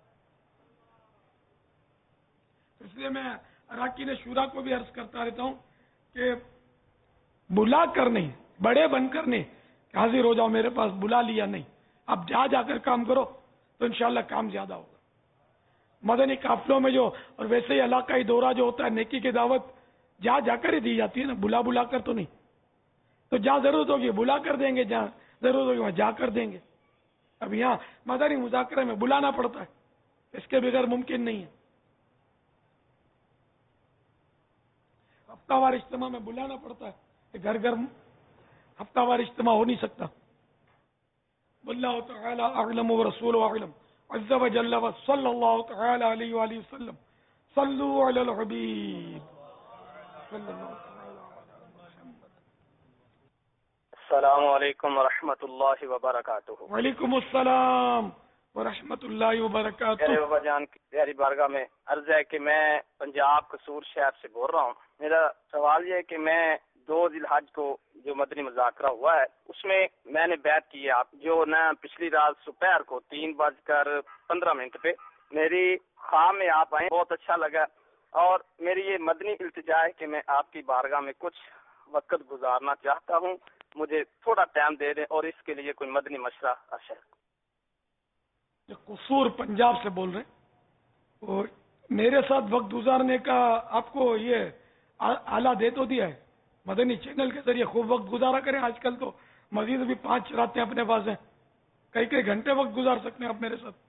اس لیے میں اراکین شورا کو بھی عرض کرتا رہتا ہوں کہ بلا کر نہیں, بڑے بن کر نہیں کہ حاضر ہو جاؤ میرے پاس, بلا لیا نہیں, اب جا کر کام کرو تو انشاءاللہ کام زیادہ ہوگا. مدنی قافلوں میں جو, اور ویسے ہی علاقائی دورہ جو ہوتا ہے نیکی کی دعوت جا کر ہی دی جاتی ہے نا, بلا کر تو نہیں. تو جہاں ضرورت ہوگی بلا کر دیں گے, جہاں ضرورت ہوگی وہاں جا کر دیں گے. اب یہاں مدنی مذاکرے میں بلانا پڑتا ہے, اس کے بغیر ممکن نہیں ہے. ہفتہ وار اجتماع میں بلانا پڑتا ہے, کہ گھر گھر ہفتہ وار اجتماع ہو نہیں سکتا. واللہ تعالی اعلم ورسولہ اعلم عز وجل وصلی اللہ تعالی علیہ وآلہ وسلم. صلوا علی الحبیب صلی اللہ تعالی علی محمد. السلام علیکم ورحمۃ اللہ وبرکاتہ. وعلیکم السلام ورحمۃ اللہ وبرکاتہ. میرے بابا جان کی پیاری بارگاہ میں عرض ہے کہ میں پنجاب قصور شہر سے بول رہا ہوں. میرا سوال یہ ہے کہ میں 2 ذی الحج کو جو مدنی مذاکرہ ہوا ہے اس میں نے بیعت کی ہے. آپ جو نا پچھلی رات دوپہر کو 3:15 پہ میری خواہ میں آپ آئے, بہت اچھا لگا. اور میری یہ مدنی التجا ہے کہ میں آپ کی بارگاہ میں کچھ وقت گزارنا چاہتا ہوں, مجھے تھوڑا ٹائم دے دیں اور اس کے لیے کوئی مدنی مشورہ ارشاد. قصور پنجاب سے بول رہے ہیں, اور میرے ساتھ وقت گزارنے کا آپ کو یہ آلہ دے تو دیا ہے, مدنی چینل کے ذریعے خوب وقت گزارا کریں. آج کل تو مزید بھی 5 راتیں اپنے پاس ہیں, کئی گھنٹے وقت گزار سکتے ہیں آپ میرے ساتھ.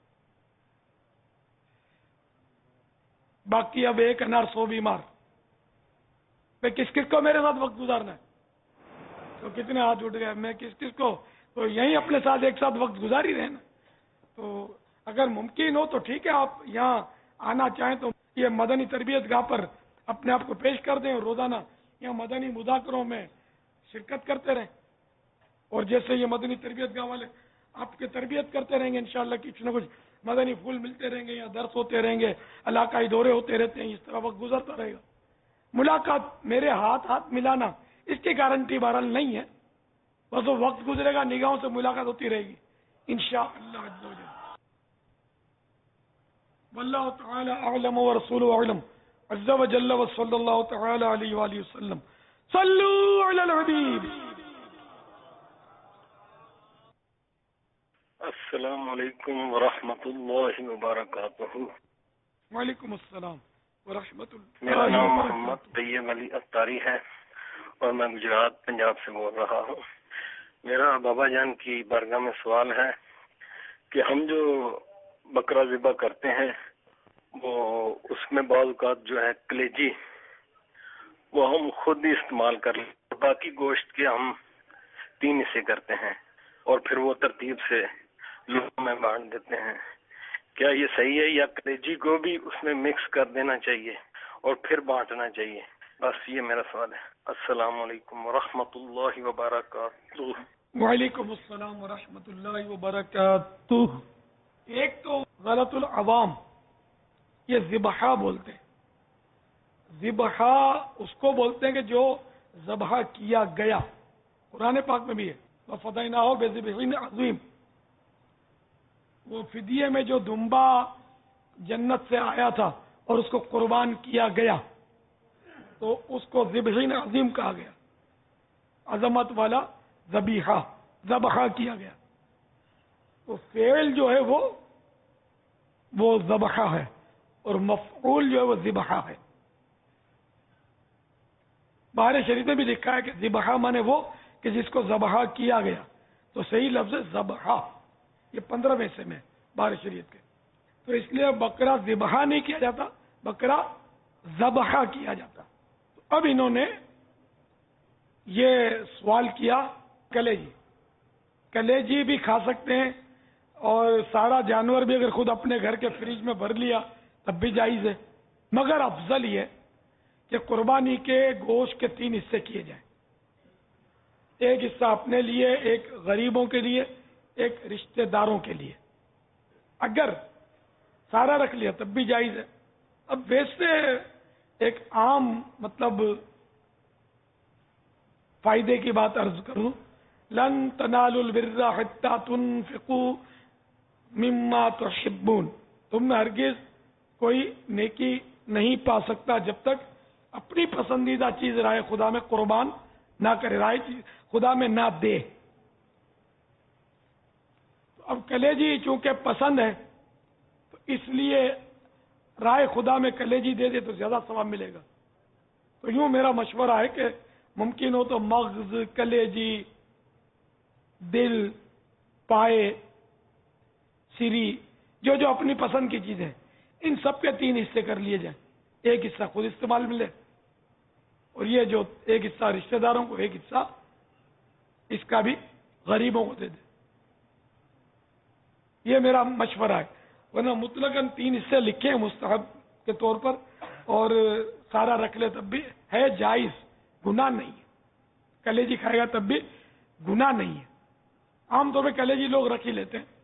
باقی اب 1 انار 100 بیمار, کس کو میرے ساتھ وقت گزارنا ہے, تو کتنے ہاتھ اٹھ گئے. میں کس کو, تو یہیں اپنے ساتھ ایک ساتھ وقت گزار ہی رہے نا. تو اگر ممکن ہو تو ٹھیک ہے, آپ یہاں آنا چاہیں تو یہ مدنی تربیت گاہ پر اپنے آپ کو پیش کر دیں, اور روزانہ یہاں مدنی مذاکروں میں شرکت کرتے رہیں. اور جیسے یہ مدنی تربیت گاہ والے آپ کی تربیت کرتے رہیں گے, انشاءاللہ کچھ نہ کچھ مدنی پھول ملتے رہیں گے, یا درس ہوتے رہیں گے, علاقائی دورے ہوتے رہتے ہیں, اس طرح وقت گزرتا رہے گا. ملاقات میرے ہاتھ ملانا اس کی گارنٹی بہرحال نہیں ہے, بس وہ وقت گزرے گا, نگاہوں سے ملاقات ہوتی رہے گی انشاءاللہ عز وجل. واللہ تعالی اعلم ورسولہ اعلم عز وجل وصلی اللہ تعالی علیہ وآلہ وسلم. صلوا علی الحبیب. السلام علیکم ورحمۃ اللہ وبرکاتہ. وعلیکم السلام ورحمۃ اللہ. میرا نام محمد طیب علی اختاری ہے اور میں گجرات پنجاب سے بول رہا ہوں. میرا بابا جان کی بارگاہ میں سوال ہے کہ ہم جو بکرا ذبح کرتے ہیں وہ اس میں بعض اوقات جو ہے کلیجی وہ ہم خود ہی استعمال کر لیں, باقی گوشت کے ہم 3 حصے کرتے ہیں اور پھر وہ ترتیب سے لوگوں میں بانٹ دیتے ہیں. کیا یہ صحیح ہے, یا کلیجی کو بھی اس میں مکس کر دینا چاہیے اور پھر بانٹنا چاہیے؟ بس یہ میرا سوال ہے. السلام علیکم ورحمۃ اللہ وبرکاتہ. وعلیکم السلام ورحمۃ اللہ وبرکاتہ. ایک تو غلط العوام یہ ذبحہ بولتے ہیں. ذبحہ اس کو بولتے ہیں کہ جو ذبح کیا گیا, قرآن پاک میں بھی ہے وَفَدَيْنَاهُ بِذِبْحٍ عَظِيمٍ. وہ فدیے میں جو دمبا جنت سے آیا تھا اور اس کو قربان کیا گیا تو اس کو ذبح عظیم کہا گیا, عظمت والا ذبیحہ, ذبح کیا گیا. تو فعل جو ہے وہ ذبح ہے اور مفعول جو ہے وہ ذبح ہے. بہار شریف میں بھی لکھا ہے کہ ذبح مانے وہ کہ جس کو ذبح کیا گیا, تو صحیح لفظ ہے ذبح. یہ 15ویں حصے میں بہار شریف کے. تو اس لیے بکرا ذبح نہیں کیا جاتا, بکرا ذبح کیا جاتا. تو اب انہوں نے یہ سوال کیا کلیجی بھی کھا سکتے ہیں اور سارا جانور بھی اگر خود اپنے گھر کے فریج میں بھر لیا تب بھی جائز ہے، مگر افضل یہ کہ قربانی کے گوشت کے 3 حصے کیے جائیں، ایک حصہ اپنے لیے، ایک غریبوں کے لیے، ایک رشتہ داروں کے لیے۔ اگر سارا رکھ لیا تب بھی جائز ہے۔ اب ویسے ایک عام مطلب فائدے کی بات عرض کروں، لن تنالوا البر حتى تنفقوا مما تحبون، تم میں ہرگز کوئی نیکی نہیں پا سکتا جب تک اپنی پسندیدہ چیز رائے خدا میں قربان نہ کرے، رائے خدا میں نہ دے۔ اب کلیجی چونکہ پسند ہے تو اس لیے رائے خدا میں کلیجی دے دے تو زیادہ ثواب ملے گا۔ تو یوں میرا مشورہ ہے کہ ممکن ہو تو مغز، کلیجی، دل، پائے، سری، جو اپنی پسند کی چیزیں ان سب کے 3 حصے کر لیے جائیں، ایک حصہ خود استعمال ملے اور یہ جو ایک حصہ رشتہ داروں کو، ایک حصہ اس کا بھی غریبوں کو دے دے۔ یہ میرا مشورہ ہے، ورنہ مطلقاً 3 حصے لکھے ہیں مستحب کے طور پر اور سارا رکھ لے تب بھی ہے جائز، گناہ نہیں ہے۔ کلیجی کھائے گا تب بھی گناہ نہیں ہے۔ عام طور پہ کلیجی لوگ رکھ ہی لیتے ہیں۔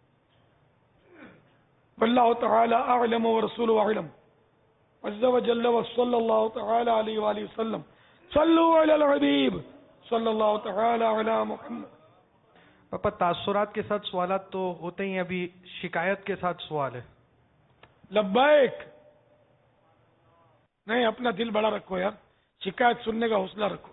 واللہ تعالی اعلم ورسولہ اعلم عز وجل وصلی اللہ تعالی علیہ وآلہ وسلم صلوا علی الحبیب صلی اللہ تعالی علی محمد۔ پاپا تاثرات کے ساتھ سوالات تو ہوتے ہی ہیں، ابھی شکایت کے ساتھ سوال ہے۔ لبیک، نہیں اپنا دل بڑا رکھو یار، شکایت سننے کا حوصلہ رکھو۔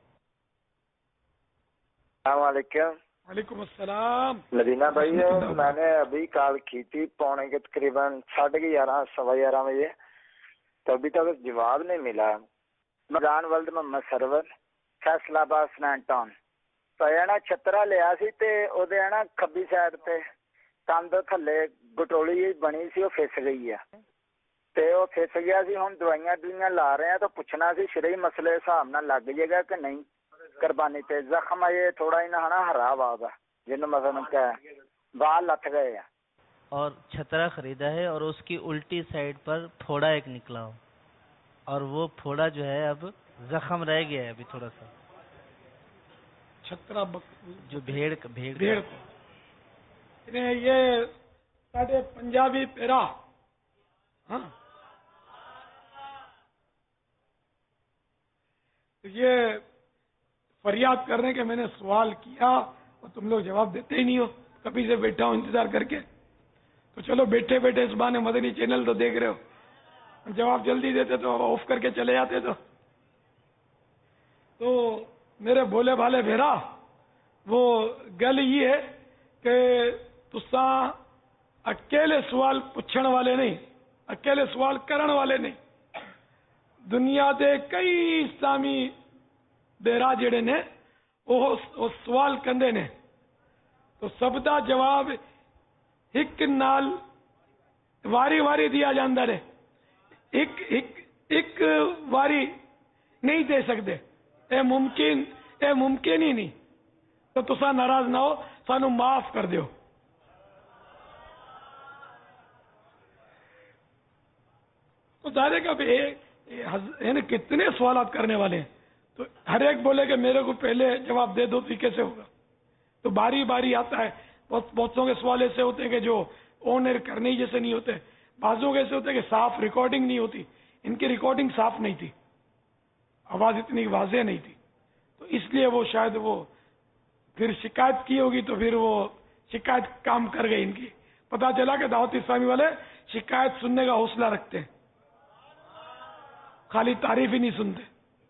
السلام علیکم۔ وعلیکم السلام۔ مدینہ بھائی، میں نے ابھی کال کی تھی پونے کے تقریباً 11:30 11:15 بجے، تو ابھی تک جواب نہیں ملا۔ جان ولد محمد سرور، فیصلہ آباد سنین ٹاؤن۔ تو یہ نا چھترا لیا سی تے او دے نا کھبی سائڈ تے کندھ تھلے گٹولی بنی سی، وہ پھس گئی ہے تے وہ پھس گیا سی۔ ہن دوائیاں لا رہے ہیں تو پوچھنا سی شرعی مسئلے حساب نال لگ جائے گا کہ نہیں قربانی تے؟ زخم یہ تھوڑا ہی نا ہرا ہوا گا، جن مثلا کیا بال لٹ گئے ہیں۔ اور چھترا خریدا ہے اور اس کی الٹی سائڈ پر پھوڑا ایک نکلا ہو، اور وہ پھوڑا جو ہے اب زخم رہ گیا ہے ابھی تھوڑا سا۔ چھترا جو بھیڑ یہ ساڈے پنجابی پیرا، ہاں یہ فریاد کرنے کے میں نے سوال کیا اور تم لوگ جواب دیتے ہی نہیں ہو، کبھی سے بیٹھا ہوں انتظار کر کے۔ تو چلو بیٹھے بیٹھے زبان مدنی چینل تو دیکھ رہے ہو، جواب جلدی دیتے تو آف کر کے چلے جاتے۔ تو میرے بولے بھالے بھیرا، وہ گل یہ ہے کہ تساں اکیلے سوال پوچھن والے نہیں، اکیلے سوال کرن والے نہیں، دنیا دے کئی اسلامی بیرا جڑے نے وہ سوال کندے نے، تو سب دا جواب ایک نال واری واری دیا جاندا ہے، ایک واری نہیں دے سکتے، اے ممکن ہی نہیں۔ تو تسا ناراض نہ ہو، سانو معاف کر دیو۔ تو ظاہر کا کتنے سوالات کرنے والے ہیں، تو ہر ایک بولے کہ میرے کو پہلے جواب دے دو تو کیسے ہوگا؟ تو باری باری آتا ہے۔ بہتوں کے سوال ایسے ہوتے ہیں کہ جو آن ایئر کرنے ہی جیسے نہیں ہوتے، بعضوں کے ایسے ہوتے ہیں کہ صاف ریکارڈنگ نہیں ہوتی، ان کی ریکارڈنگ صاف نہیں تھی، آواز اتنی واضح نہیں تھی، تو اس لیے وہ شاید وہ پھر شکایت کی ہوگی، تو پھر وہ شکایت کام کر گئی ان کی۔ پتا چلا کہ دعوت اسلامی والے شکایت سننے کا حوصلہ رکھتے ہیں، خالی تعریف ہی نہیں سنتے۔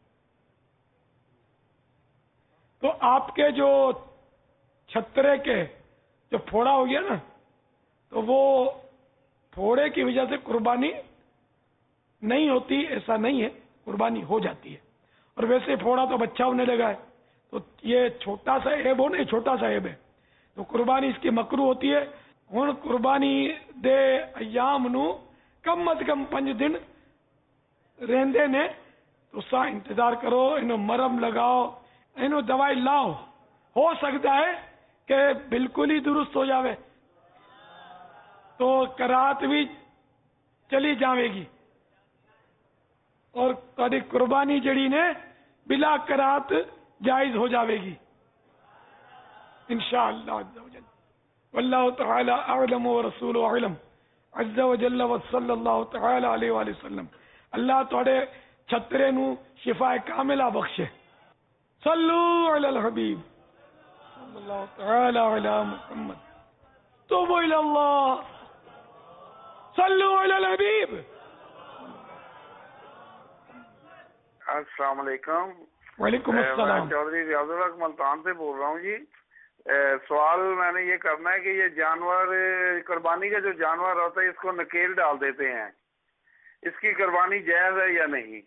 تو آپ کے جو چھترے کے جو پھوڑا ہو گیا نا، تو وہ پھوڑے کی وجہ سے قربانی نہیں ہوتی ایسا نہیں ہے، قربانی ہو جاتی ہے۔ اور ویسے پھوڑا تو بچہ ہونے لگا ہے، تو یہ چھوٹا سا عیب ہو نہیں، چھوٹا سا عیب ہے، تو قربانی اس کی مکروہ ہوتی ہے۔ ہن قربانی دے ایام نو کم از کم 5 دن رہندے نے، تو سا انتظار کرو، انہوں مرم لگاؤ، اینو دوائی لاؤ، ہو سکتا ہے کہ بالکل ہی درست ہو جاوے تو کرات بھی چلی جاوے گی اور تاری قربانی جڑی نے بلا کرات جائز ہو جاوے گی انشاءاللہ عز و جل. واللہ تعالی اعلم ورسولہ اعلم عز و جل وصلی اللہ تعالی علیہ وآلہ وسلم. اللہ تھوڑے چھترے نو شفا کاملہ بخشے. صلو علی الحبیب صلی اللہ تعالی علی محمد. توبوا الی اللہ. صلو علی الحبیب. السلام علیکم. وعلیکم السلام. میں چودھری ریاض الحق ملتان سے بول رہا ہوں جی. سوال میں نے یہ کرنا ہے کہ یہ جانور قربانی کا جو جانور ہوتا ہے اس کو نکیل ڈال دیتے ہیں، اس کی قربانی جائز ہے یا نہیں؟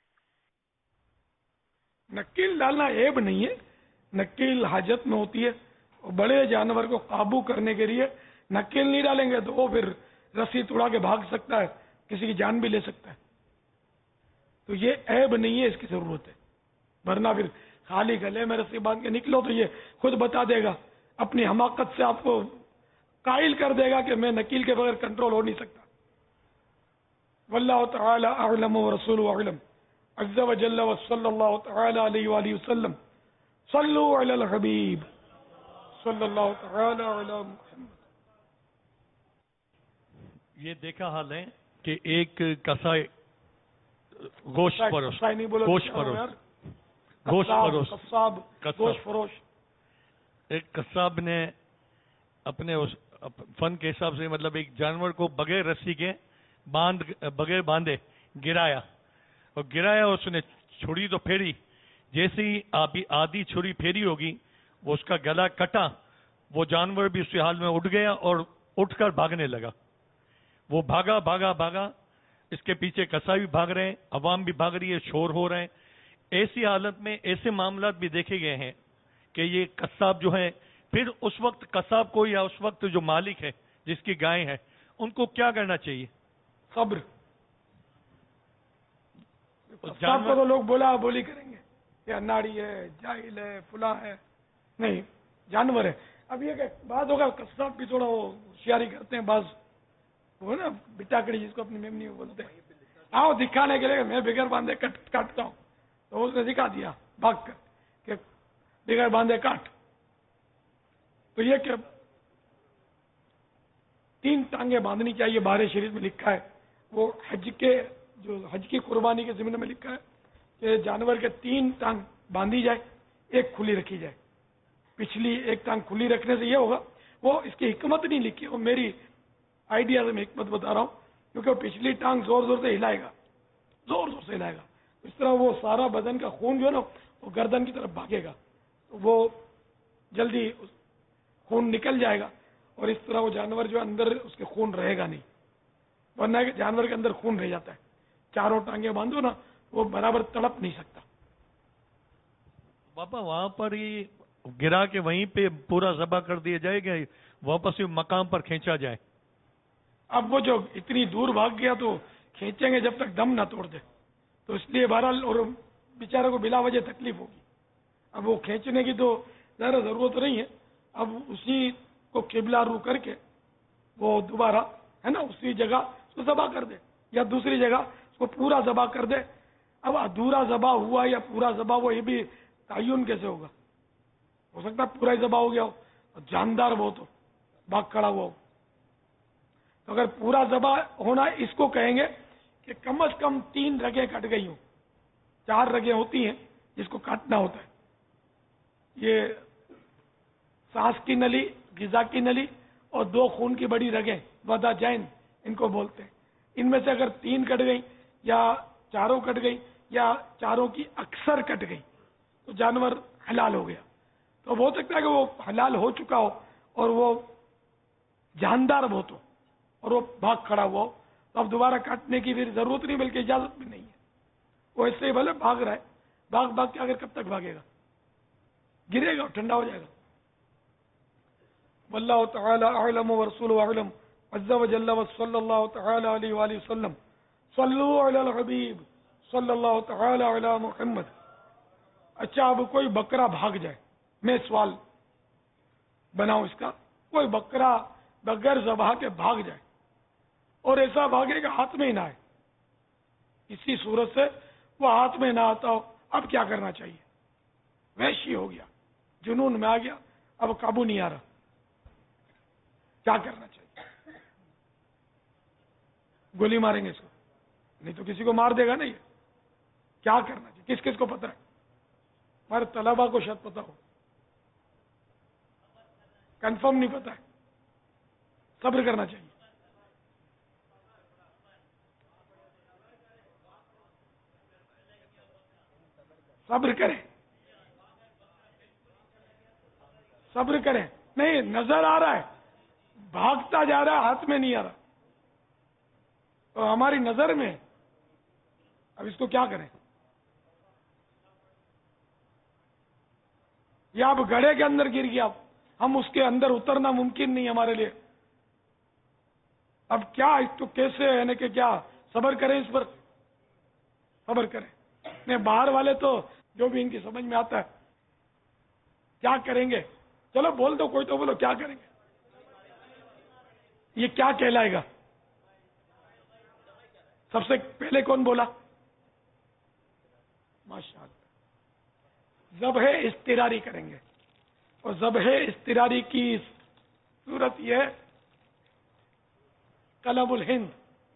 نکیل ڈالنا عیب نہیں ہے. نکیل حاجت میں ہوتی ہے. بڑے جانور کو قابو کرنے کے لیے نکیل نہیں ڈالیں گے تو وہ پھر رسی توڑا کے بھاگ سکتا ہے، کسی کی جان بھی لے سکتا ہے. تو یہ عیب نہیں ہے، اس کی ضرورت ہے. ورنہ پھر خالی گلے میں رسی باندھ کے نکلو تو یہ خود بتا دے گا، اپنی حماقت سے آپ کو قائل کر دے گا کہ میں نکیل کے بغیر کنٹرول ہو نہیں سکتا. واللہ تعالی اعلم ورسولہ اعلم عز و جل وصلی اللہ تعالی علیہ وآلہ وسلم. صلو علی الحبیب صلی اللہ تعالی علی محمد. یہ دیکھا حال ہے کہ ایک کسائی گوشت فروش ایک قصاب نے اپنے فن کے حساب سے مطلب ایک جانور کو بغیر رسی کے بغیر باندھے گرایا اس نے چھری تو پھیری. جیسے ہی آدھی چھری پھیری ہوگی وہ اس کا گلا کٹا، وہ جانور بھی اسی حال میں اٹھ گیا اور اٹھ کر بھاگنے لگا. وہ بھاگا اس کے پیچھے قصاب بھی بھاگ رہے ہیں، عوام بھی بھاگ رہی ہے، شور ہو رہے ہیں. ایسی حالت میں ایسے معاملات بھی دیکھے گئے ہیں کہ یہ قصاب جو ہے پھر اس وقت قصاب کو یا اس وقت جو مالک ہے جس کی گائے ہے ان کو کیا کرنا چاہیے؟ صبر. قصاب کو تو لوگ بولا بولی کریں گے کہ اناڑی ہے، جاہل ہے، فلاں ہے. نہیں، جانور ہے. اب یہ کہ بعض ہوگا قصاب بھی تھوڑا وہ ہوشیاری کرتے ہیں، بعض وہ نا بٹاکڑی جس کو اپنی میمنی میں بولتے ہیں، آؤ دکھانے کے لیے میں بغیر باندھے کاٹتا ہوں تو اس نے دکھا دیا بھاگ کر کہ بغیر باندھے کاٹ. تو یہ کہ 3 ٹانگیں باندھنی چاہیے. بارے شریف میں لکھا ہے، وہ حج کی قربانی کے ضمن میں لکھا ہے کہ جانور کے 3 ٹانگ باندھی جائے، ایک کھلی رکھی جائے. پچھلی ایک ٹانگ کھلی رکھنے سے یہ ہوگا، وہ اس کی حکمت نہیں لکھی، وہ میری آئیڈیا سے میں حکمت بتا رہا ہوں، کیونکہ وہ پچھلی ٹانگ زور زور سے ہلائے گا، اس طرح وہ سارا بدن کا خون جو ہے نا وہ گردن کی طرف بھاگے گا، تو وہ جلدی خون نکل جائے گا اور اس طرح وہ جانور جو اندر اس کے خون رہے گا نہیں. ورنہ کہ جانور کے اندر خون رہ جاتا ہے. 4 ٹانگیں باندھو نا وہ برابر تڑپ نہیں سکتا. بابا وہاں پر ہی گرا کے وہیں پہ پورا ذبح کر دیا جائے گا، واپس مقام پر کھینچا جائے؟ اب وہ جو اتنی دور بھاگ گیا تو کھینچیں گے جب تک دم نہ توڑ دے، تو اس لیے بہرحال اور بیچارے کو بلا وجہ تکلیف ہوگی. اب وہ کھینچنے کی تو زیادہ ضرورت نہیں ہے. اب اسی کو قبلہ رو کر کے وہ دوبارہ ہے نا اسی جگہ اس کو ذبح کر دے یا دوسری جگہ اس کو پورا ذبح کر دے. اب ادھورا ذبح ہوا یا پورا ذبح ہوا یہ بھی تعین کیسے ہوگا؟ ہو سکتا ہے پورا ہی ذبح ہو گیا ہو، جاندار بہت ہو، بھاگ کھڑا ہوا ہو. تو اگر پورا ذبح ہونا اس کو کہیں گے کہ کم از کم 3 رگیں کٹ گئی ہوں. 4 رگیں ہوتی ہیں جس کو کاٹنا ہوتا ہے. یہ سانس کی نلی، غذا کی نلی اور 2 خون کی بڑی رگیں ودا جین ان کو بولتے ہیں. ان میں سے اگر 3 کٹ گئی یا 4 کٹ گئی یا 4 کی اکثر کٹ گئی تو جانور حلال ہو گیا. تو ہو سکتا ہے کہ وہ حلال ہو چکا ہو اور وہ جاندار بہت ہو اور وہ بھاگ کھڑا ہوا ہو، تو اب دوبارہ کاٹنے کی پھر ضرورت نہیں بلکہ اجازت بھی نہیں ہے. وہ اس سے بھلے بھاگ رہا ہے، بھاگ کے اگر کب تک بھاگے گا؟ گرے گا، ٹھنڈا ہو جائے گا. واللہ تعالی اعلم ورسولہ اعلم عز و جل وصلی اللہ تعالی علیہ وآلہ وسلم. صلو علی الحبیب صلی اللہ تعالی علی محمد. اچھا اب کوئی بکرا بھاگ جائے، میں سوال بناؤں اس کا، کوئی بکرا بغیر ذبح کے بھاگ جائے اور ایسا بھاگے کہ ہاتھ میں ہی نہ آئے، کسی صورت سے وہ ہاتھ میں نہ آتا ہو، اب کیا کرنا چاہیے؟ وحشی ہو گیا، جنون میں آ گیا، اب قابو نہیں آ رہا، کیا کرنا چاہیے؟ گولی ماریں گے اس کو؟ نہیں تو کسی کو مار دے گا نا یہ، کیا کرنا چاہیے؟ کس کس کو پتہ ہے؟ ہمارے طلبا کو شاید پتہ ہو، کنفرم نہیں پتہ ہے، صبر کرنا چاہیے۔ صبر کریں، صبر کریں، نہیں نظر آ رہا ہے بھاگتا جا رہا ہے، ہاتھ میں نہیں آ رہا تو ہماری نظر میں، اب اس کو کیا کریں؟ یا اب گڑھے کے اندر گر گیا، ہم اس کے اندر اترنا ممکن نہیں ہمارے لیے، اب کیا اس کو کیسے، یعنی کہ کیا صبر کریں؟ اس پر صبر کریں۔ نہیں باہر والے تو جو بھی ان کی سمجھ میں آتا ہے، کیا کریں گے؟ چلو بول دو، کوئی تو بولو کیا کریں گے؟ یہ کیا کہلائے گا؟ سب سے پہلے کون بولا؟ ماشاءاللہ، ذبح اضطراری کریں گے، اور ذبح اضطراری کی صورت یہ ہے قلب الہند۔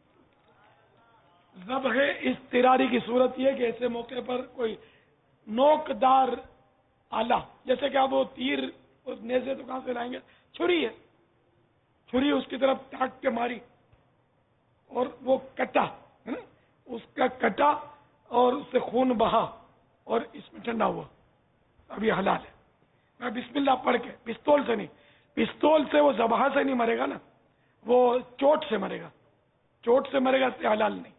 ذبح اضطراری کی صورت یہ کہ ایسے موقع پر کوئی نوکدار آلہ، جیسے کہ آپ وہ تیر اور نیزے تو کہاں سے لائیں گے؟ چھری ہے، چھری اس کی طرف تاک کے ماری اور وہ کٹا، ہے نا، اس کا کٹا اور اس سے خون بہا اور اس میں ٹھنڈا ہوا، اب یہ حلال ہے۔ میں بسم اللہ پڑھ کے، پستول سے نہیں، پستول سے وہ ذبح سے نہیں مرے گا نا، وہ چوٹ سے مرے گا، چوٹ سے مرے گا، اس سے حلال نہیں۔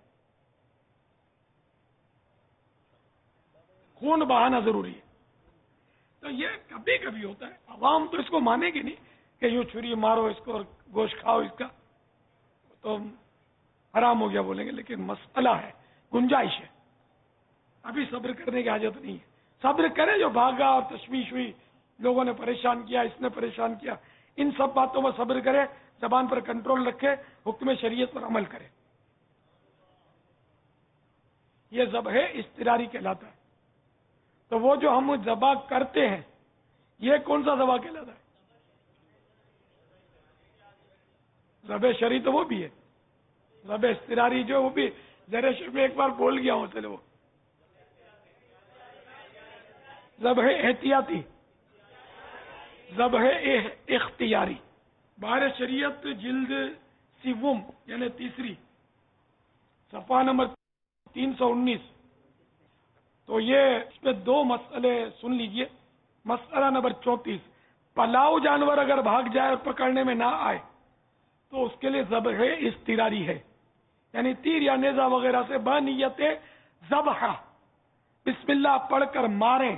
خون بہانا ضروری ہے، تو یہ کبھی کبھی ہوتا ہے، عوام تو اس کو مانے گی نہیں کہ یوں چھری مارو اس کو اور گوشت کھاؤ اس کا، تو حرام ہو گیا بولیں گے، لیکن مسئلہ ہے، گنجائش ہے، ابھی صبر کرنے کی حاجت نہیں ہے۔ صبر کرے، جو بھاگا اور تشویش ہوئی، لوگوں نے پریشان کیا، اس نے پریشان کیا، ان سب باتوں میں صبر کرے، زبان پر کنٹرول رکھے، حکم شریعت پر عمل کرے، یہ ذبح اضطراری کہلاتا ہے۔ تو وہ جو ہم ذبح کرتے ہیں، یہ کون سا ذبح کہلاتا ہے؟ ذبح شرعی تو وہ بھی ہے، ذبح اضطراری جو وہ بھی ذرا میں ایک بار بول گیا ہوں، چلے وہ ذبح احتیاطی، ذبح اختیاری، بار شریعت جلد سیوم یعنی تیسری، صفحہ نمبر 319۔ تو یہ اس پہ دو مسئلے سن لیجئے۔ مسئلہ نمبر 34، پلاؤ جانور اگر بھاگ جائے اور پکڑنے میں نہ آئے تو اس کے لیے ذبح اضطراری ہے، یعنی تیر یا نیزہ وغیرہ سے بنیت ذبح بسم اللہ پڑھ کر ماریں،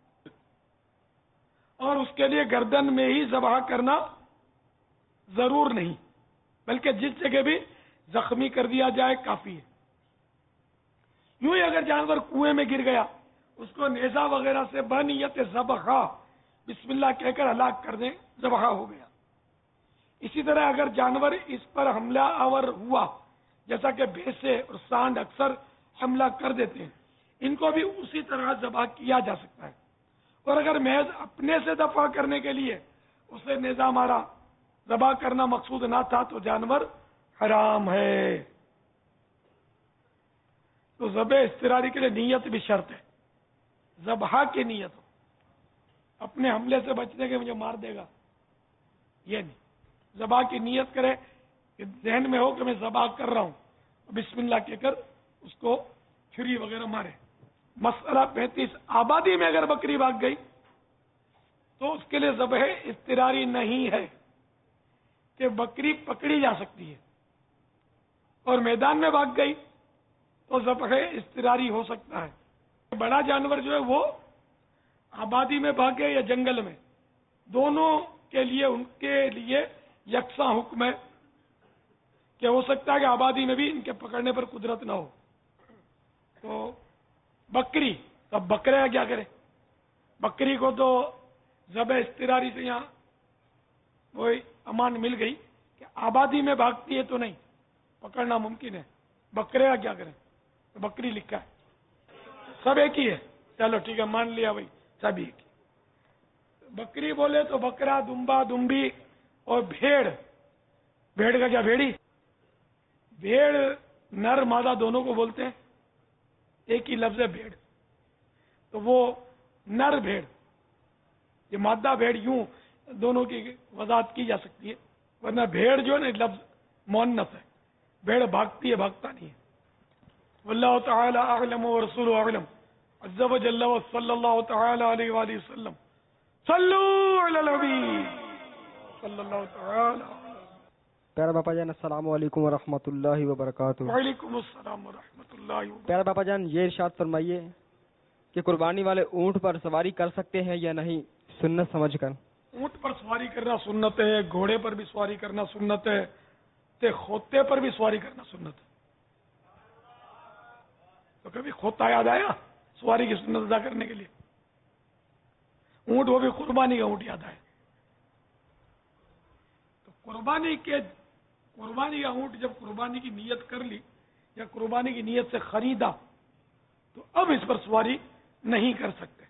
اور اس کے لیے گردن میں ہی ذبح کرنا ضرور نہیں، بلکہ جس جگہ بھی زخمی کر دیا جائے کافی ہے۔ یوں ہی اگر جانور کنویں میں گر گیا، اس کو نیزہ وغیرہ سے بنیت ذبح بسم اللہ کہہ کر ہلاک کر دیں، ذبح ہو گیا۔ اسی طرح اگر جانور اس پر حملہ آور ہوا، جیسا کہ بھینسے اور سانڈ اکثر حملہ کر دیتے ہیں، ان کو بھی اسی طرح ذبح کیا جا سکتا ہے۔ اور اگر محض اپنے سے دفع کرنے کے لیے اسے نیزہ مارا، ذبح کرنا مقصود نہ تھا، تو جانور حرام ہے۔ تو ذبح اضطراری کے لیے نیت بھی شرط ہے، ذبح کی نیت ہو، اپنے حملے سے بچنے کے مجھے مار دے گا یہ نہیں، ذبح کی نیت کرے کہ ذہن میں ہو کہ میں ذبح کر رہا ہوں، بسم اللہ کہہ کر اس کو چھری وغیرہ مارے۔ مسئلہ 35، آبادی میں اگر بکری بھاگ گئی تو اس کے لیے ذبح اضطراری نہیں ہے، کہ بکری پکڑی جا سکتی ہے، اور میدان میں بھاگ گئی تو ذبح اضطراری ہو سکتا ہے۔ بڑا جانور جو ہے وہ آبادی میں بھاگے یا جنگل میں، دونوں کے لیے ان کے لیے یکساں حکم ہے، کہ ہو سکتا ہے کہ آبادی میں بھی ان کے پکڑنے پر قدرت نہ ہو۔ تو بکری، اب بکرے کیا کرے؟ बकरी को तो ज़ब इस्तिरारी से यहाँ वही अमान मिल गई कि आबादी में भागती है तो नहीं, पकड़ना मुमकिन है। बकरे का क्या करें, तो बकरी लिखा है, सब एक ही है। चलो ठीक है, मान लिया भाई सब एक ही। बकरी बोले तो बकरा, दुम्बा, दुम्बी और भेड़। भेड़ का क्या, भेड़ी। भेड़ नर मादा दोनों को बोलते हैं, एक ही लफ्ज है भेड़। तो वो नर भेड़, ये मादा भेड़, यूं दोनों की वजाहत की जा सकती है, वरना भेड़ जो है ना लफ्ज मुअन्नस है। भेड़ भागती है, भागता नहीं है। वल्लाहु तआला अअलम व रसूलुहु अअलम। अज़्ज़ा व जल्ला व सल्लल्लाहु तआला अलैहि व सल्लम। सल्लू अलल हबीब सल्लल्लाहु तआला। प्यारा बापा जान, अस्सलाम वालेकुम व रहमतुल्लाहि व बरकातुहू। वालेकुम अस्सलाम व रहमतुल्लाहि व बरकातुहू। प्यारा बापा जान, ये इरशाद फरमाइए कि कुर्बानी वाले ऊंट पर सवारी कर सकते हैं या नहीं, सुन्नत समझकर। ऊंट पर सवारी करना सुन्नत है, घोड़े पर भी सवारी करना सुन्नत है, ते खोते पर भी सवारी करना सुन्नत है। तो कभी खोता याद आया सवारी की सुन्नत अदा करने के लिए? ऊंट, वो भी कुर्बानी का ऊंट याद आया। तो कुर्बानी का ऊंट जब कुर्बानी की नीयत कर ली या कुर्बानी की नीयत से खरीदा, तो अब इस पर सवारी नहीं कर सकते।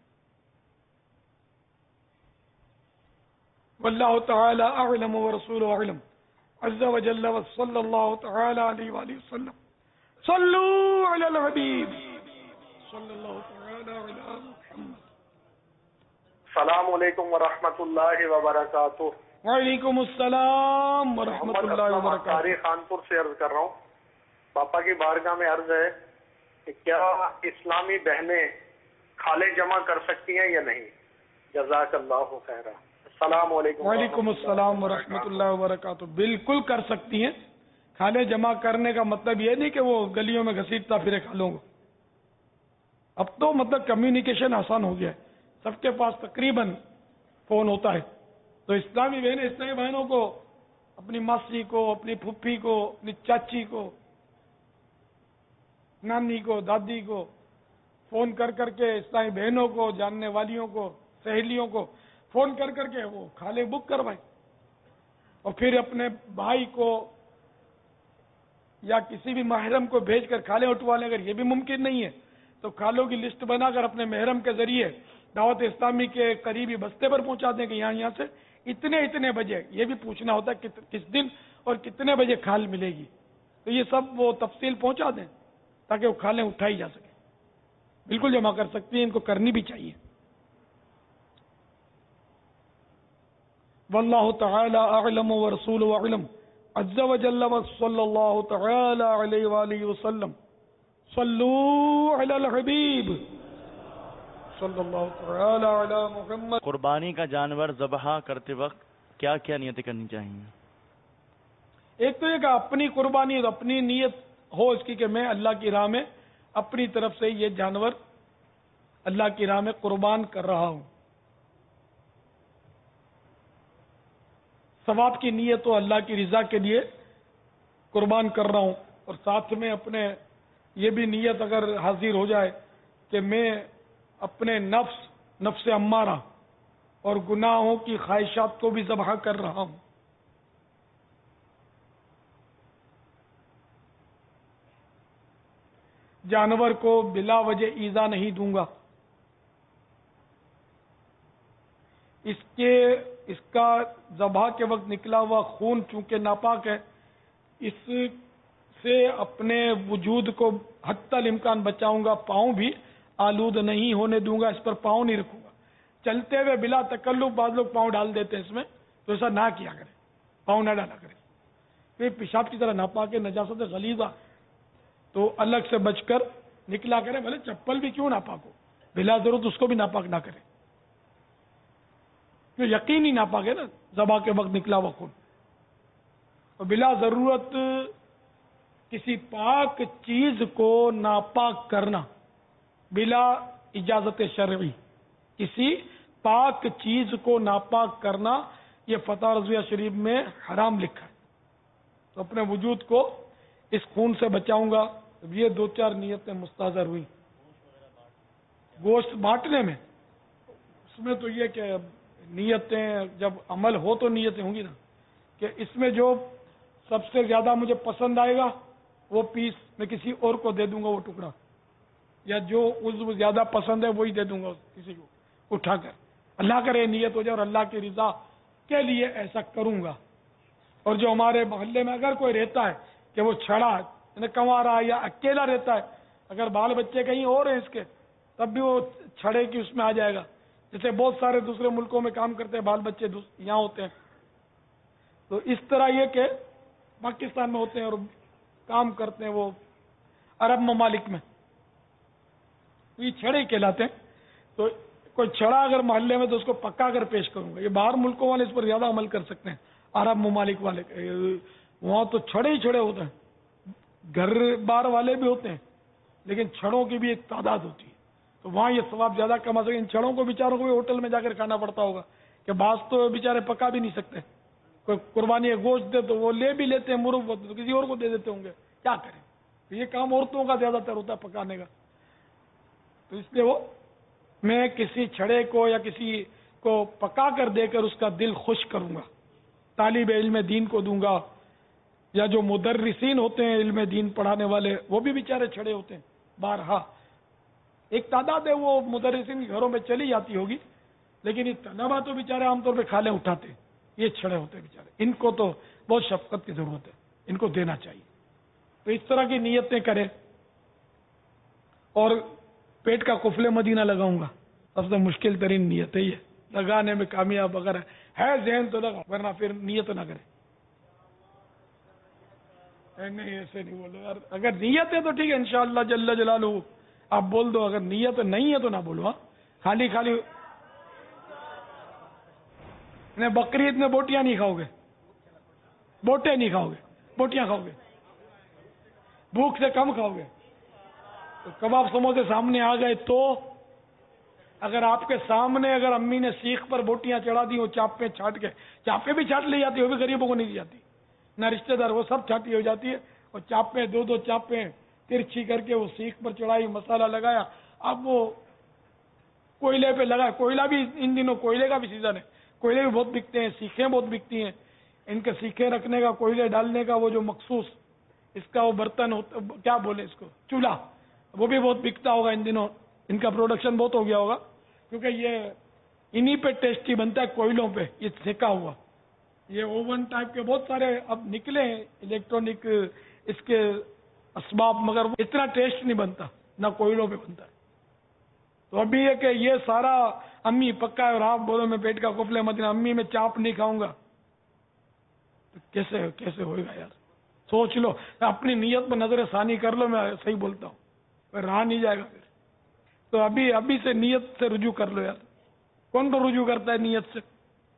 वल्लाहु तआला अअलम व रसूलुहु अअलम। अज़्ज़ा व जल्ला व सल्लल्लाहु तआला अलैहि व सल्लम। सल्लू अलल हबीब सल्लल्लाहु तआला अला मुहम्मद। अस्सलामु अलैकुम व रहमतुल्लाहि व बरकातुहू। वालेकुम अस्सलाम व रहमतुल्लाहि व बरकातुहू। खानपुर से अर्ज कर रहा हूँ। पापा की बारगाह में अर्ज है कि क्या इस्लामी बहनें खाले जमा कर सकती हैं या नहीं? जज़ाकल्लाहु खैरा। अस्सलामु अलैकुम। वालेकुम अस्सलाम व रहमतुल्लाहि व बरकातुहू। बिल्कुल कर सकती हैं। खाले जमा करने का मतलब ये नहीं कि वो गलियों में घसीटता फिरे खालों को। अब तो मतलब कम्युनिकेशन आसान हो गया है, सबके पास तकरीबन फोन होता है। तो इस्लामी बहनों को, अपनी मासी को, अपनी फुफ्फी को, अपनी चाची को, नानी को, दादी को फोन कर करके, इस्लामी बहनों को, जानने वालियों को, सहेलियों को फोन कर करके वो खाले बुक करवाए, और फिर अपने भाई को या किसी भी महरम को भेजकर खाले उठवा लें। अगर ये भी मुमकिन नहीं है तो खालों की लिस्ट बनाकर अपने महरम के जरिए दावत इस्लामी के करीबी बस्ते पर पहुंचा दें कि यहाँ से इतने बजे, ये भी पूछना होता है किस दिन और कितने बजे खाल मिलेगी। तो ये सब वो तफसील पहुंचा दें ताकि वो खालें उठाई जा सके। बिल्कुल जमा कर सकती हैं, इनको करनी भी चाहिए। वल्लाहु तआला अअलम व रसूलुहु अअलम। अज़्ज़ा व जल्ला व सल्लल्लाहु तआला अलैहि व आलिहि व सल्लम। सल्लू अलल हबीब सल्लल्लाहु तआला अला मुहम्मद। कुर्बानी का जानवर ज़बह करते वक्त क्या क्या नियतें करनी चाहिए? एक तो ये कि अपनी कुर्बानी, अपनी नियत हो इसकी कि मैं अल्लाह की राह में अपनी तरफ से ये जानवर अल्लाह की राह में कुर्बान कर रहा हूं। सवाब की नियत हो, अल्लाह की रिजा के लिए कुर्बान कर रहा हूं। और साथ में अपने ये भी नियत अगर हाजिर हो जाए कि मैं अपने नफ्स अम्मारा और गुनाहों की ख्वाहिशात को भी ज़बह कर रहा हूं। जानवर को बिला वजह ईजा नहीं दूंगा। इसका ज़बह के वक्त निकला हुआ खून चूंकि नापाक है, इससे अपने वजूद को हत्तल इम्कान बचाऊंगा। पाँव भी आलूद नहीं होने दूंगा, इस पर पाँव नहीं रखूंगा। चलते हुए बिला तकल्लुफ बाद लोग पाँव डाल देते हैं इसमें, तो ऐसा ना किया करें, पाँव ना डाला करें। फिर पेशाब की तरह नापाक है, नजासत गलीज़ा, तो अलग से बचकर निकला करें। भले चप्पल भी क्यों नापाक हो, बिला जरूरत उसको भी नापाक ना करें, जो यकीनी नापाक है ना, ज़बह के वक्त निकला हुआ खून। और बिला जरूरत किसी पाक चीज को नापाक करना, बिला इजाजत शरई किसी पाक चीज को नापाक करना, ये फतवा रज़विया शरीफ में हराम लिखा है। तो अपने वजूद को इस खून से बचाऊंगा। ये दो चार नियतें मुस्ताज़र हुई। गोश्त बांटने में میں تو یہ کہ نیتیں جب عمل ہو تو نیتیں ہوں گی نا، کہ اس میں جو سب سے زیادہ مجھے پسند آئے گا وہ پیس میں کسی اور کو دے دوں گا، وہ ٹکڑا، یا جو عضو زیادہ پسند ہے وہی دے دوں گا کسی کو اٹھا کر، اللہ کرے نیت ہو جائے اور اللہ کی رضا کے لیے ایسا کروں گا۔ اور جو ہمارے محلے میں اگر کوئی رہتا ہے کہ وہ چھڑا کما رہا ہے یا اکیلا رہتا ہے، اگر بال بچے کہیں اور ہیں اس کے، تب بھی وہ چھڑے کی اس میں آ جائے گا۔ جیسے بہت سارے دوسرے ملکوں میں کام کرتے ہیں، بال بچے یہاں ہوتے ہیں، تو اس طرح یہ کہ پاکستان میں ہوتے ہیں اور کام کرتے ہیں وہ عرب ممالک میں، یہ چھڑے کہلاتے ہیں۔ تو کوئی چھڑا اگر محلے میں تو اس کو پکا کر پیش کروں گا۔ یہ باہر ملکوں والے اس پر زیادہ عمل کر سکتے ہیں، عرب ممالک والے، وہاں تو چھڑے ہی چھڑے ہوتے ہیں، گھر بار والے بھی ہوتے ہیں لیکن چھڑوں کی بھی ایک تعداد ہوتی ہے، تو وہاں یہ ثواب زیادہ کما سکتے۔ ان چھڑوں کو بیچاروں کو بھی ہوٹل میں جا کر کھانا پڑتا ہوگا کہ بعض تو بیچارے پکا بھی نہیں سکتے، کوئی قربانی کا گوشت دے تو وہ لے بھی لیتے ہیں، مرغ تو کسی اور کو دے دیتے ہوں گے، کیا کریں؟ یہ کام عورتوں کا زیادہ تر ہوتا ہے پکانے کا، تو اس لیے وہ میں کسی چھڑے کو یا کسی کو پکا کر دے کر اس کا دل خوش کروں گا، طالب علم دین کو دوں گا، یا جو مدرسین ہوتے ہیں علم دین پڑھانے والے وہ بھی بیچارے چھڑے ہوتے ہیں، بارہا ایک تعداد ہے وہ مدرسین کے گھروں میں چلی جاتی ہوگی، لیکن یہ طلبا تو بیچارے عام طور پہ کھالے اٹھاتے ہیں، یہ چھڑے ہوتے ہیں بیچارے، ان کو تو بہت شفقت کی ضرورت ہے، ان کو دینا چاہیے۔ تو اس طرح کی نیتیں کریں، اور پیٹ کا قفل مدینہ لگاؤں گا، سب سے مشکل ترین نیت ہے یہ، لگانے میں کامیاب اگر ہے ذہن تو لگا، ورنہ پھر نیت نہ کرے۔ نہیں ایسے نہیں بولو یار، اگر نیت ہے تو ٹھیک ہے انشاءاللہ جل جلالہ آپ بول دو، اگر نیت نہیں ہے تو نہ بولو، ہاں خالی خالی بقرعید میں بوٹیاں نہیں کھاؤ گے، بوٹے نہیں کھاؤ گے، بوٹیاں کھاؤ گے، بھوک سے کم کھاؤ گے، تو کباب سموسے سامنے آ گئے تو اگر آپ کے سامنے اگر امی نے سیخ پر بوٹیاں چڑھا دی، وہ چاپیں چھاٹ کے، چاپیں بھی چھاٹ لی جاتی، وہ بھی غریبوں کو نہیں دی جاتی، نہ رشتہ دار، وہ سب چھاٹی ہو جاتی ہے، اور چاپیں دو چاپیں ترچھی کر کے وہ سیخ پر چڑھائی، مسالہ لگایا، اب وہ کوئلے پہ لگا، کوئلہ بھی ان دنوں کوئلے کا بھی سیزن ہے، کوئلے بھی بہت بکتے ہیں، سیخیں بہت بکتی ہیں، ان کے سیخیں رکھنے کا، کوئلے ڈالنے کا وہ جو مخصوص اس کا وہ برتن ہوتا، کیا بولے اس کو، چولہا، وہ بھی بہت بکتا ہوگا ان دنوں، ان کا پروڈکشن بہت ہو گیا ہوگا، کیونکہ یہ انہی پہ ٹیسٹی بنتا ہے، کوئلوں پہ یہ سیکا ہوا۔ یہ اوون ٹائپ کے بہت سارے اب نکلے ہیں الیکٹرانک اس کے اسباب، مگر اتنا ٹیسٹ نہیں بنتا، نہ کوئلوں پہ بنتا ہے۔ تو ابھی یہ کہ یہ سارا امی پکا ہے اور آپ بولو میں پیٹ کا قفل مدینہ، امی میں چاپ نہیں کھاؤں گا، تو کیسے ہوئے گا یار؟ سوچ لو، اپنی نیت پر نظر ثانی کر لو، میں صحیح بولتا ہوں، پھر رہا نہیں جائے گا پھر۔ تو ابھی سے نیت سے رجوع کر لو یار، کون تو رجوع کرتا ہے نیت سے؟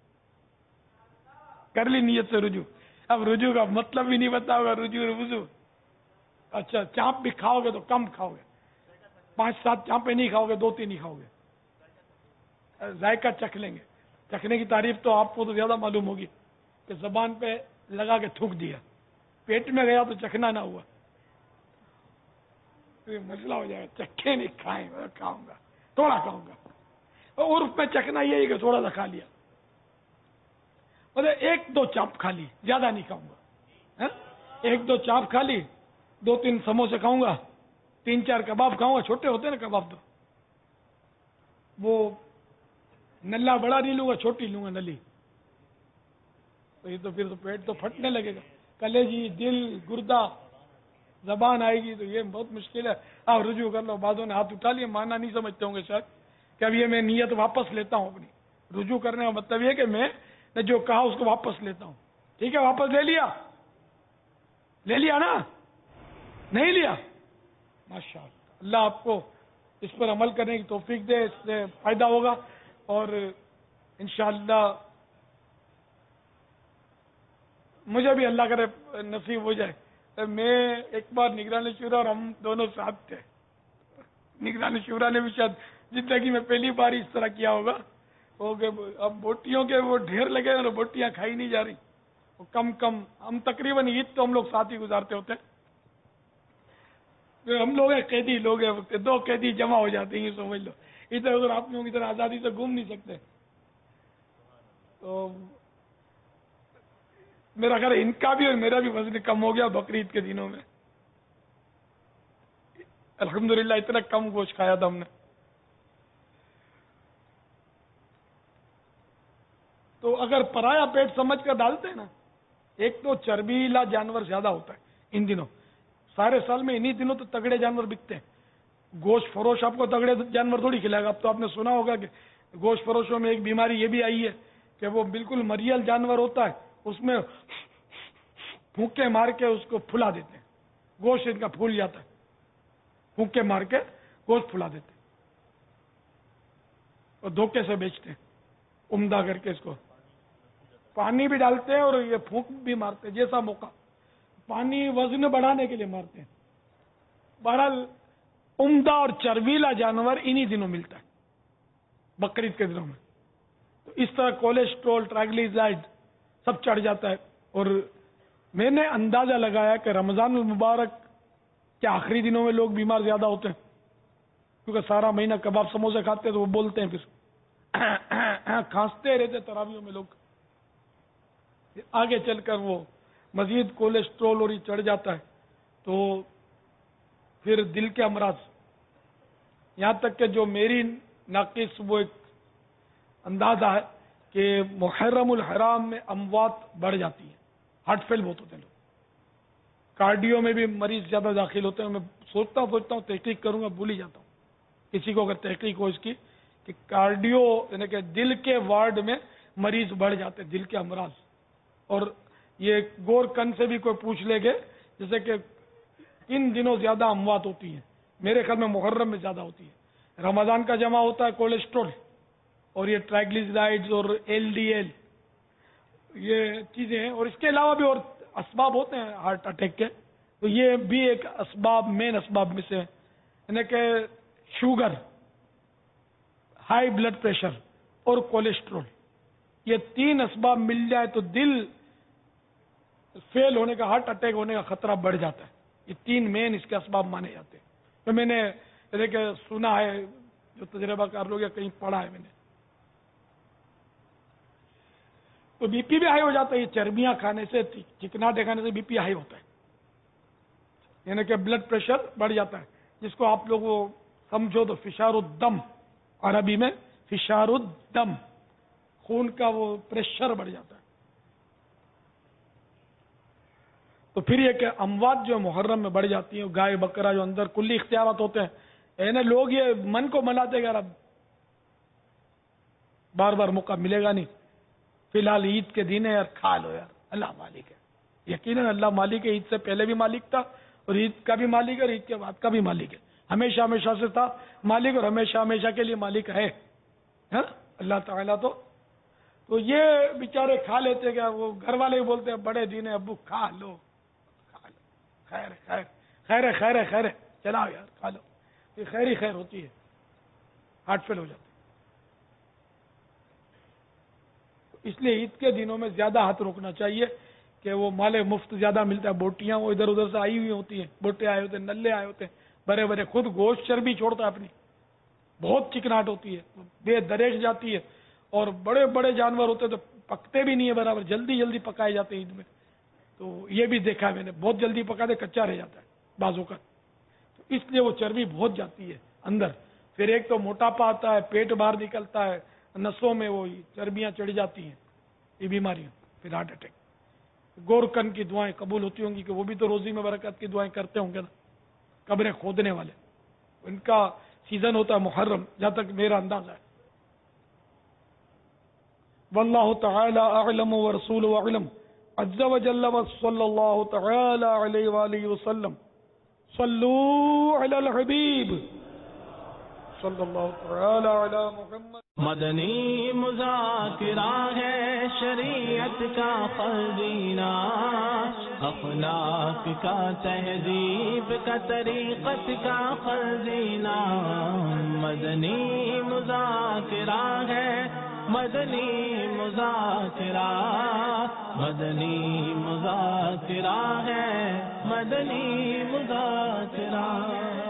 کر لی نیت سے رجوع، اب رجوع کا مطلب بھی نہیں بتا ہوگا، رجوع وضو، اچھا چانپ بھی کھاؤ گے تو کم کھاؤ گے، 5-7 چانپیں نہیں کھاؤ گے، 2-3 ہی کھاؤ گے، ذائقہ چکھ لیں گے۔ چکھنے کی تعریف تو آپ کو تو زیادہ معلوم ہوگی کہ زبان پہ لگا کے تھوک دیا، پیٹ میں گیا تو چکھنا نہ ہوا، مسئلہ ہو جائے گا، چکھے نہیں کھائیں کھاؤں گا، تھوڑا کھاؤں گا، عرف میں چکھنا یہی کہ تھوڑا سا کھا لیا، مطلب 1-2 چاپ کھا لی، زیادہ نہیں کھاؤں گا، 1-2 چاپ کھا لی، 2-3 سموسے کھاؤں گا، 3-4 کباب کھاؤں گا، چھوٹے ہوتے ہیں نا کباب، تو وہ نلا بڑا نہیں لوں گا، چھوٹی لوں گا نلی، تو یہ تو پھر تو پیٹ تو پھٹنے لگے گا، کلیجی، دل، گردہ، زبان آئے گی، تو یہ بہت مشکل ہے۔ آپ رجوع کر لو، بعضوں نے ہاتھ اٹھا لیا، مانا نہیں سمجھتے ہوں گے شاید کہ اب یہ میں نیت واپس لیتا ہوں اپنی، رجوع کرنے کا مطلب یہ کہ میں نے جو کہا اس کو واپس لیتا ہوں، ٹھیک ہے، واپس لے لیا نا، نہیں لیا، ماشاءاللہ، اللہ آپ کو اس پر عمل کرنے کی توفیق دے، اس سے فائدہ ہوگا، اور انشاءاللہ مجھے بھی اللہ کرے نصیب ہو جائے۔ میں ایک بار نگران شورا اور ہم دونوں ساتھ تھے، نگران شورا نے بھی شاید زندگی میں پہلی بار اس طرح کیا ہوگا، اب بوٹیوں کے وہ ڈھیر لگے اور بوٹیاں کھائی نہیں جا رہی، وہ کم ہم تقریباً عید تو ہم لوگ ساتھ ہی گزارتے ہوتے، ہم لوگ قیدی لوگ ہیں، 2 قیدی جمع ہو جاتے ہیں، یہ سمجھ لو، ادھر ادھر اپنوں کی طرح آزادی سے گھوم نہیں سکتے. تو میرا خیال ان کا بھی اور میرا بھی وزن کم ہو گیا بقرعید کے دنوں میں. الحمدللہ اتنا کم گوشت کھایا تھا ہم نے. تو اگر پرایا پیٹ سمجھ کر ڈالتے ہیں نا, ایک تو چربیلا جانور زیادہ ہوتا ہے ان دنوں, سارے سال میں انہی دنوں تو تگڑے جانور بکتے ہیں. گوشت فروش آپ کو تگڑے جانور تھوڑی کھلائے گا. اب تو آپ نے سنا ہوگا کہ گوشت فروشوں میں ایک بیماری یہ بھی آئی ہے کہ وہ بالکل مریل جانور ہوتا ہے, اس میں پھونکے مار کے اس کو پھلا دیتے ہیں, گوشت ان کا پھول جاتا ہے, پھونکے مار کے گوشت پھلا دیتے ہیں اور دھوکے سے بیچتے ہیں عمدہ کر کے. اس کو پانی بھی ڈالتے ہیں اور یہ پھونک بھی مارتے ہیں جیسا موقع. پانی وزن بڑھانے کے لیے مارتے ہیں. بہرحال عمدہ اور چربیلا جانور انہی دنوں ملتا ہے بقرعید کے دنوں میں. تو اس طرح کولیسٹرول, ٹرائیگلیسرائڈ سب چڑھ جاتا ہے. اور میں نے اندازہ لگایا کہ رمضان المبارک کے آخری دنوں میں لوگ بیمار زیادہ ہوتے ہیں, کیونکہ سارا مہینہ کباب سموسے کھاتے ہیں تو وہ بولتے ہیں, پھر کھانستے رہتے تراویحوں میں لوگ. آگے چل کر وہ مزید کولیسٹرول اور یہ چڑھ جاتا ہے تو پھر دل کے امراض, یہاں تک کہ جو میری ناقص وہ ایک اندازہ ہے کہ محرم الحرام میں اموات بڑھ جاتی ہے, ہارٹ فیل بہت ہوتے ہیں لوگ. کارڈیو میں بھی مریض زیادہ داخل ہوتے ہیں. میں سوچتا ہوں تحقیق کروں گا, بھول ہی جاتا ہوں. کسی کو اگر تحقیق ہو اس کی کہ کارڈیو یعنی کہ دل کے وارڈ میں مریض بڑھ جاتے ہیں, دل کے امراض. اور یہ گور کن سے بھی کوئی پوچھ لے گے جیسے کہ کن دنوں زیادہ اموات ہوتی ہیں. میرے خیال میں محرم میں زیادہ ہوتی ہے. رمضان کا جمع ہوتا ہے کولیسٹرول اور یہ ٹرائیگلیسرائڈز اور LDL یہ چیزیں ہیں, اور اس کے علاوہ بھی اور اسباب ہوتے ہیں ہارٹ اٹیک کے. تو یہ بھی ایک اسباب, مین اسباب میں سے ہے. یعنی کہ شوگر, ہائی بلڈ پریشر اور کولیسٹرول, یہ تین اسباب مل جائے تو دل فیل ہونے کا, ہارٹ اٹیک ہونے کا خطرہ بڑھ جاتا ہے. یہ تین مین اس کے اسباب مانے جاتے ہیں. تو میں نے کہ سنا ہے, جو تجربہ کار لوگ یا کہیں پڑھا ہے میں نے. تو بی پی بھی ہائی ہو جاتا ہے. یہ چربیاں کھانے سے, چکناٹے کھانے سے بی پی ہائی ہوتا ہے, یعنی کہ بلڈ پریشر بڑھ جاتا ہے, جس کو آپ لوگ وہ سمجھو تو فشار الدم, عربی میں فشار الدم, خون کا وہ پریشر بڑھ جاتا ہے. تو پھر یہ کہ اموات جو محرم میں بڑھ جاتی ہیں, گائے بکرا جو اندر کلی اختیارات ہوتے ہیں, یعنی لوگ یہ من کو ملاتے کہ اب بار بار موقع ملے گا نہیں, فی الحال عید کے دن ہے یار, کھا لو یار, اللہ مالک ہے. یقیناً اللہ مالک ہے, عید سے پہلے بھی مالک تھا اور عید کا بھی مالک ہے اور عید کے بعد کا بھی مالک ہے. ہمیشہ ہمیشہ سے تھا مالک اور ہمیشہ ہمیشہ کے لیے مالک ہے اللہ تعالیٰ. تو یہ بیچارے کھا لیتے کہ وہ گھر والے بھی بولتے ہیں بڑے دن ہے ابو کھا لو, خیر خیر خیر ہے, خیر ہے, خیر ہے, چلاؤ یار کھا لو. یہ خیر ہی خیر ہوتی ہے, ہارٹ فیل ہو جاتے. اس لیے عید کے دنوں میں زیادہ ہاتھ روکنا چاہیے کہ وہ مال مفت زیادہ ملتا ہے. بوٹیاں وہ ادھر ادھر سے آئی ہوئی ہوتی ہیں, بوٹے آئے ہوتے ہیں, نلے آئے ہوتے ہیں بڑے بڑے, خود گوشت چربی چھوڑتا ہے اپنی, بہت چکناٹ ہوتی ہے, بے دریش جاتی ہے. اور بڑے بڑے جانور ہوتے ہیں تو پکتے بھی نہیں ہے برابر, جلدی جلدی پکائے جاتے ہیں عید میں. تو یہ بھی دیکھا ہے میں نے, بہت جلدی پکاتے کچا رہ جاتا ہے بازو کا. تو اس لیے وہ چربی بہت جاتی ہے اندر. پھر ایک تو موٹاپا آتا ہے, پیٹ باہر نکلتا ہے, نسوں میں وہ چربیاں چڑھ جاتی ہیں, یہ بیماریاں, پھر ہارٹ اٹیک. گورکن کی دعائیں قبول ہوتی ہوں گی کہ وہ بھی تو روزی میں برکت کی دعائیں کرتے ہوں گے نا, قبریں کھودنے والے. ان کا سیزن ہوتا ہے محرم, جہاں تک میرا اندازہ ہے. واللہ تعالی اعلم ورسولہ اعلم عز وجل وصلی اللہ تعالی علیہ وآلہ وسلم. صلو علی الحبیب صلی اللہ تعالی علی محمد. مدنی مذاکرہ ہے شریعت کا خزینہ, اخلاق کا, تہذیب کا, طریقت کا خزینہ. مدنی مذاکرہ ہے, مدنی مذاکرہ, مدنی مذاکرہ ہے, مدنی مذاکرہ.